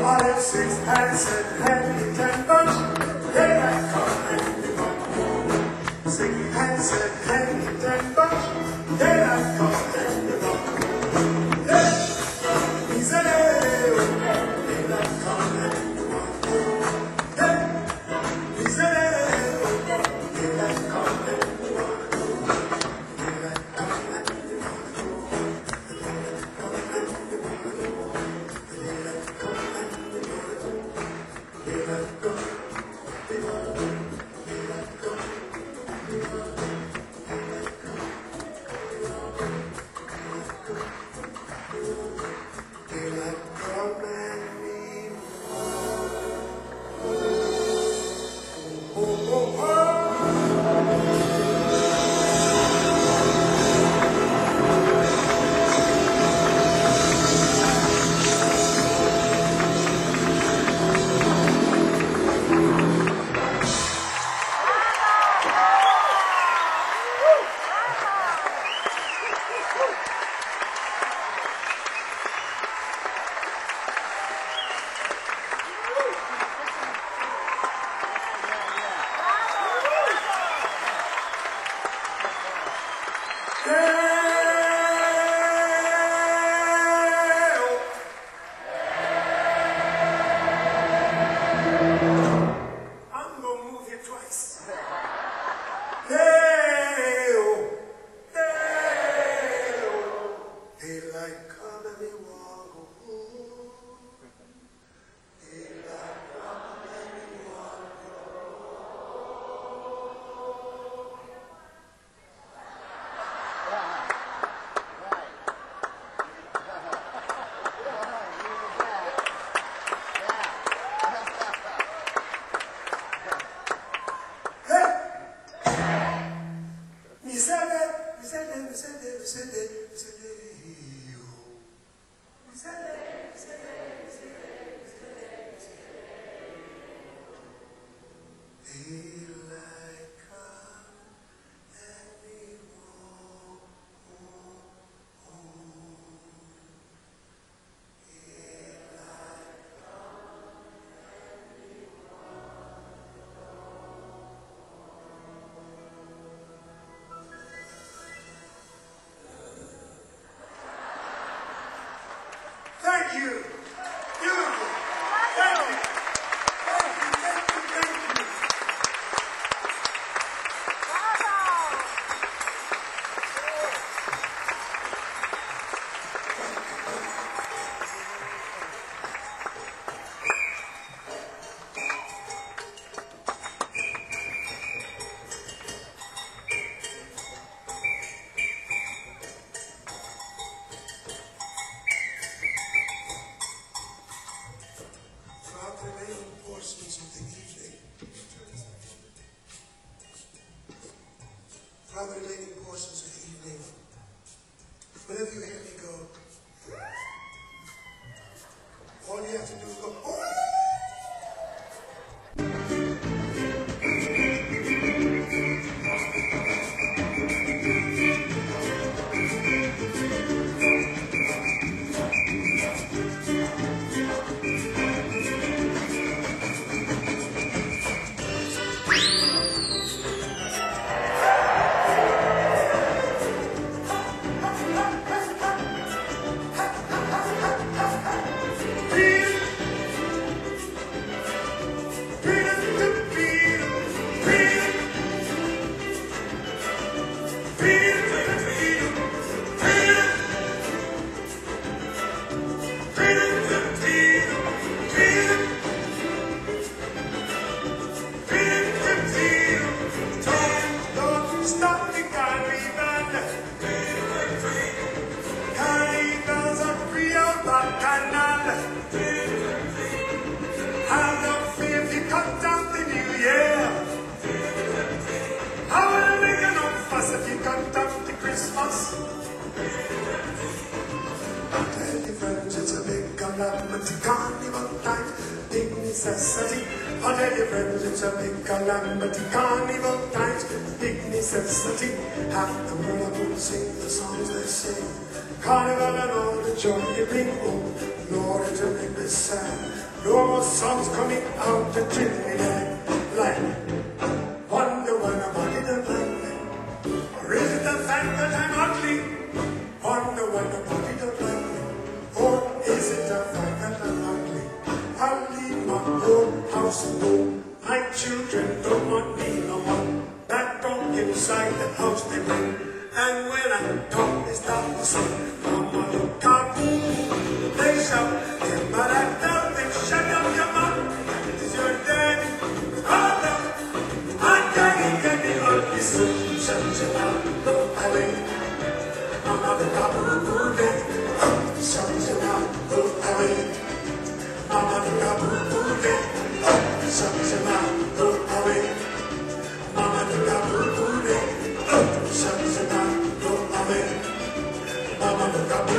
While it six hands and handy ten bunch, they like come handy bunch. Six hands and handy ten bunch, they like come handy bunch. Hey, he's a they like come handy bunch. Hey, he's a they like come handy bunch. Thank you. Beautiful. Thank you. Thank you, thank you, thank you. From the remaining portions of the evening, whenever you hear me go, all you have to do is go, oh! Carnival night, big necessity. I'll tell your friends it's a big calamity. Carnival night, big necessity. Half the world will sing the songs they sing. Carnival and all the joy you bring. Oh, Lord, it's a big sad. more songs coming out to Trinidad, like wonder when I'm ugly the black man, or is it the fact that I'm ugly? Wonder when I'm ugly the black man, or is it the fact that I'm ugly? I'll leave my old house alone. My children don't want me no more. That dog inside the house they bring, and when I talk they start to sing. Mama look out, they shout, but I tell them shut up your mouth. It's your daddy, father. I'm daddy on this shut your mouth, look away. Mama look out, shut your mouth, look away. Mama look out, shut your mouth, look away. Mama look out, shut your mouth, look away. Mama look out,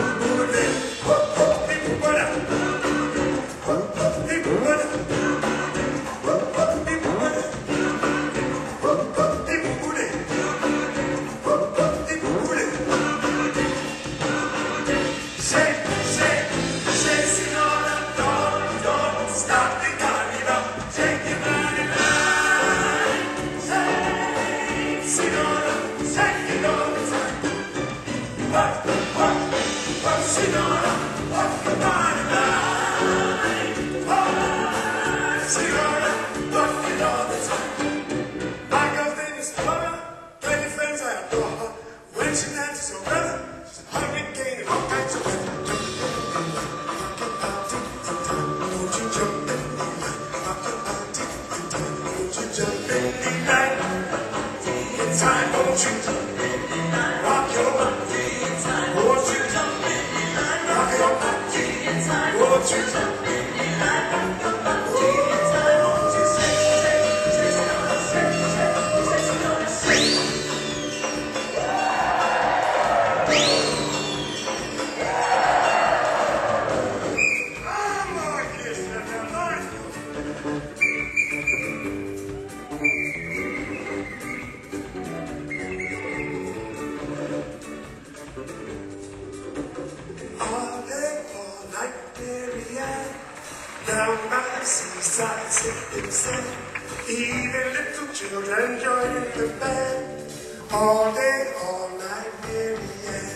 down by the seaside, sipping sand. Even little children joining the band. All day, all night, Mary Ann.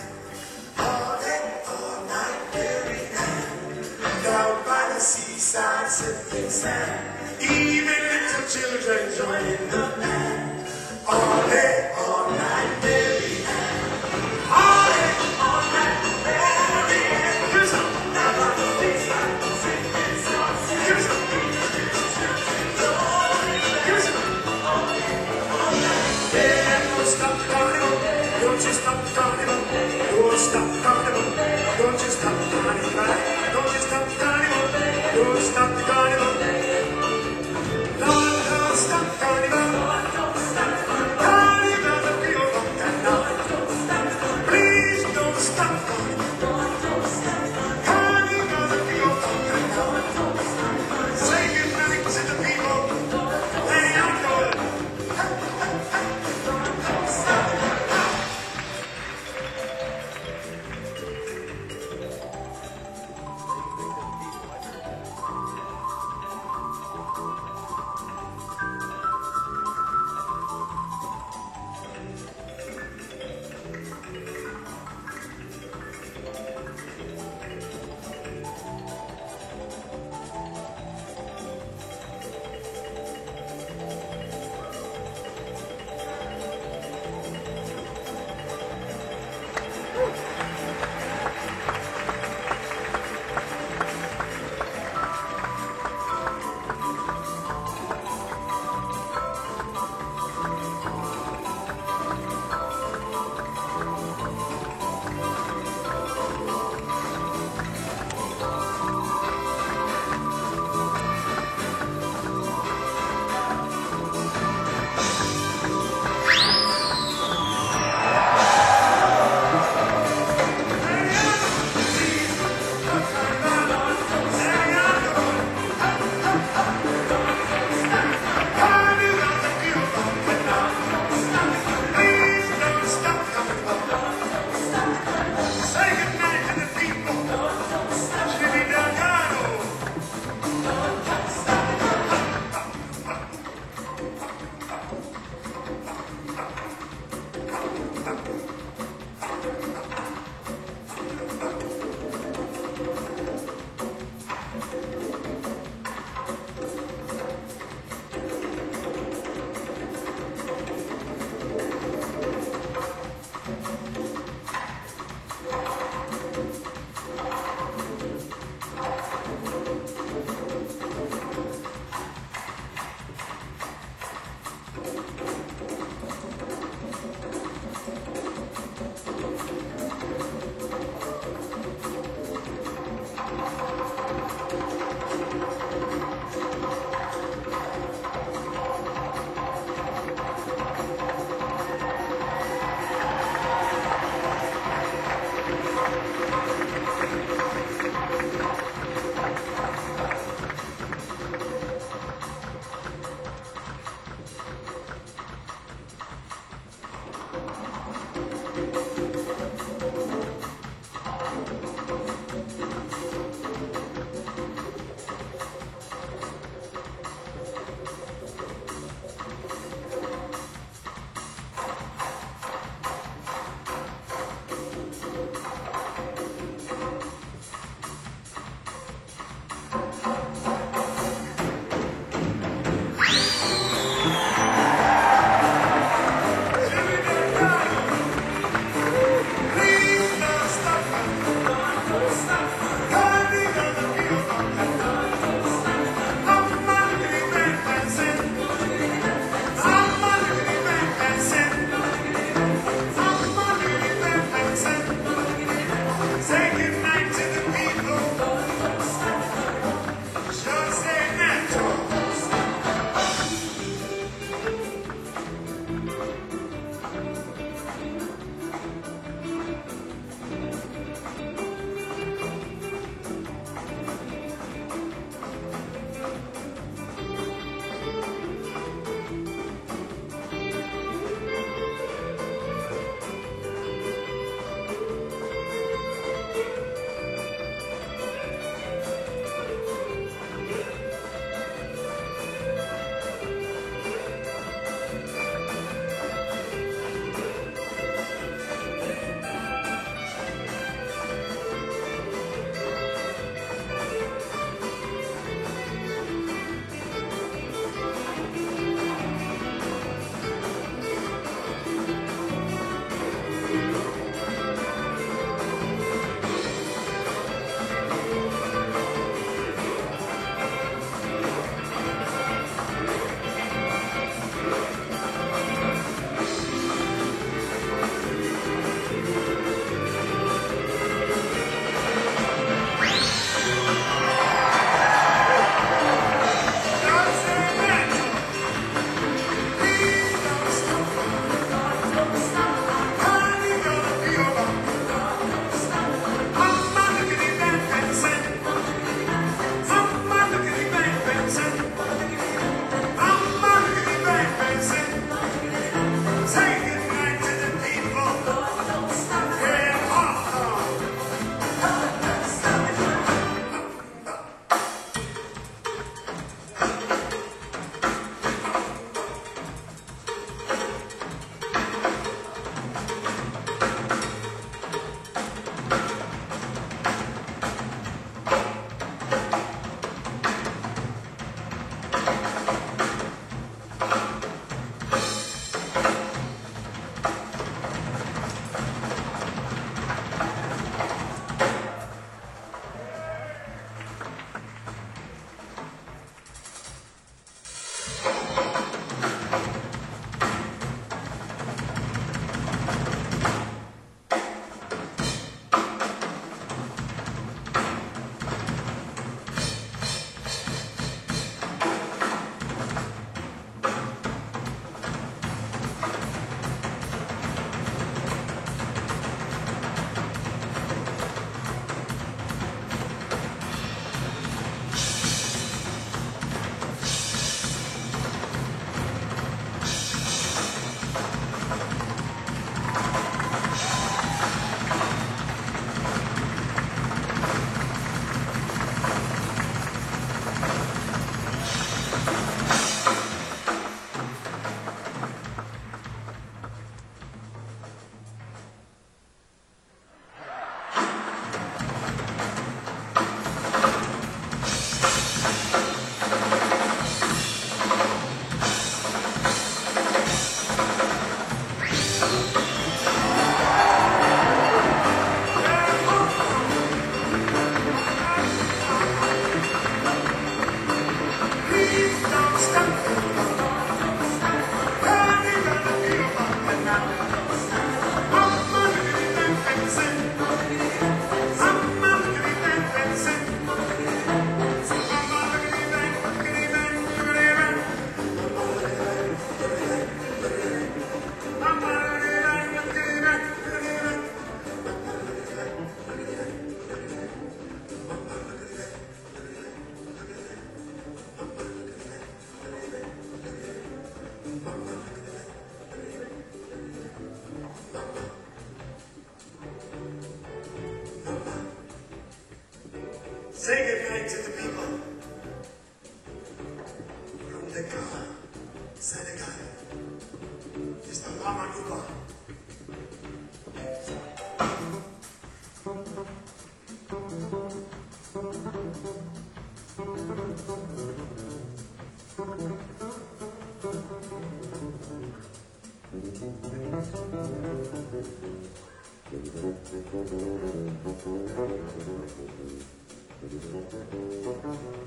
All day, all night, Mary Ann. Down by the seaside, sipping sand. Even little children joining the band. All day, all night, Mary Ann. All day, all night, Mary Ann. Here's some. Stop the carnival, don't you stop the carnival, don't stop the carnival, don't you stop the carnival, don't you stop the carnival, don't stop the carnival, Lord, don't stop the carnival, carnival the people rock and now, please don't stop the carnival, carnival the people rock and now, say goodnight to the people, lay out your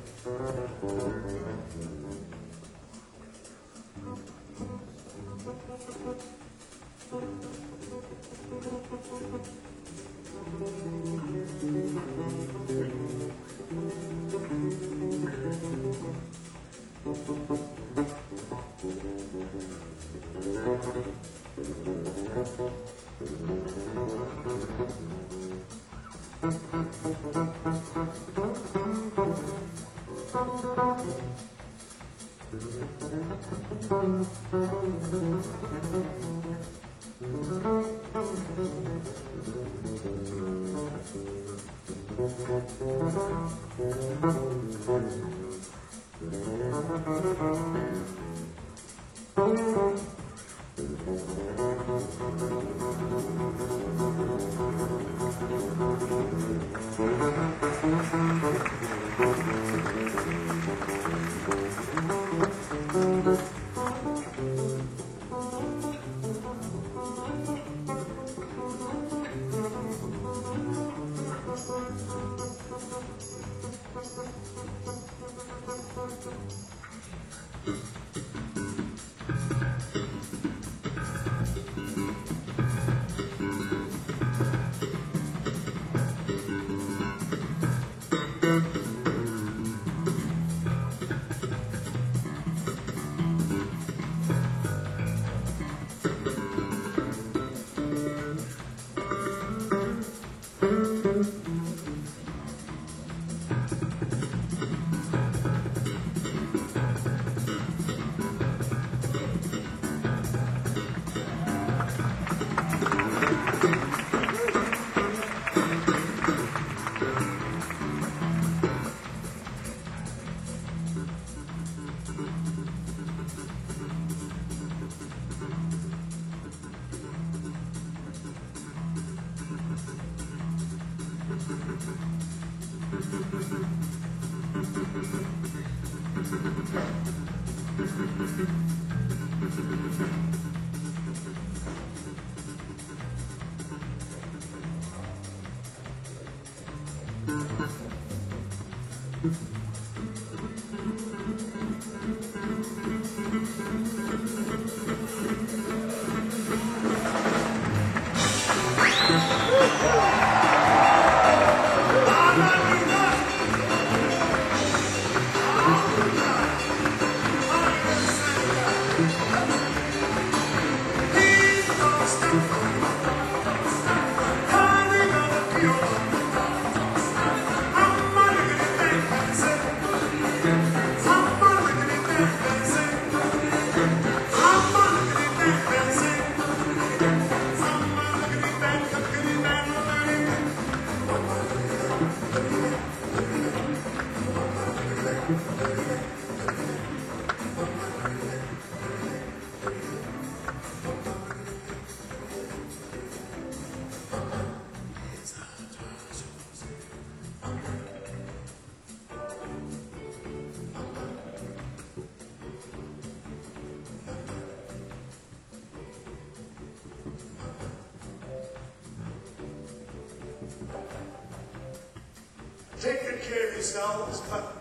Take good care of yourselves, but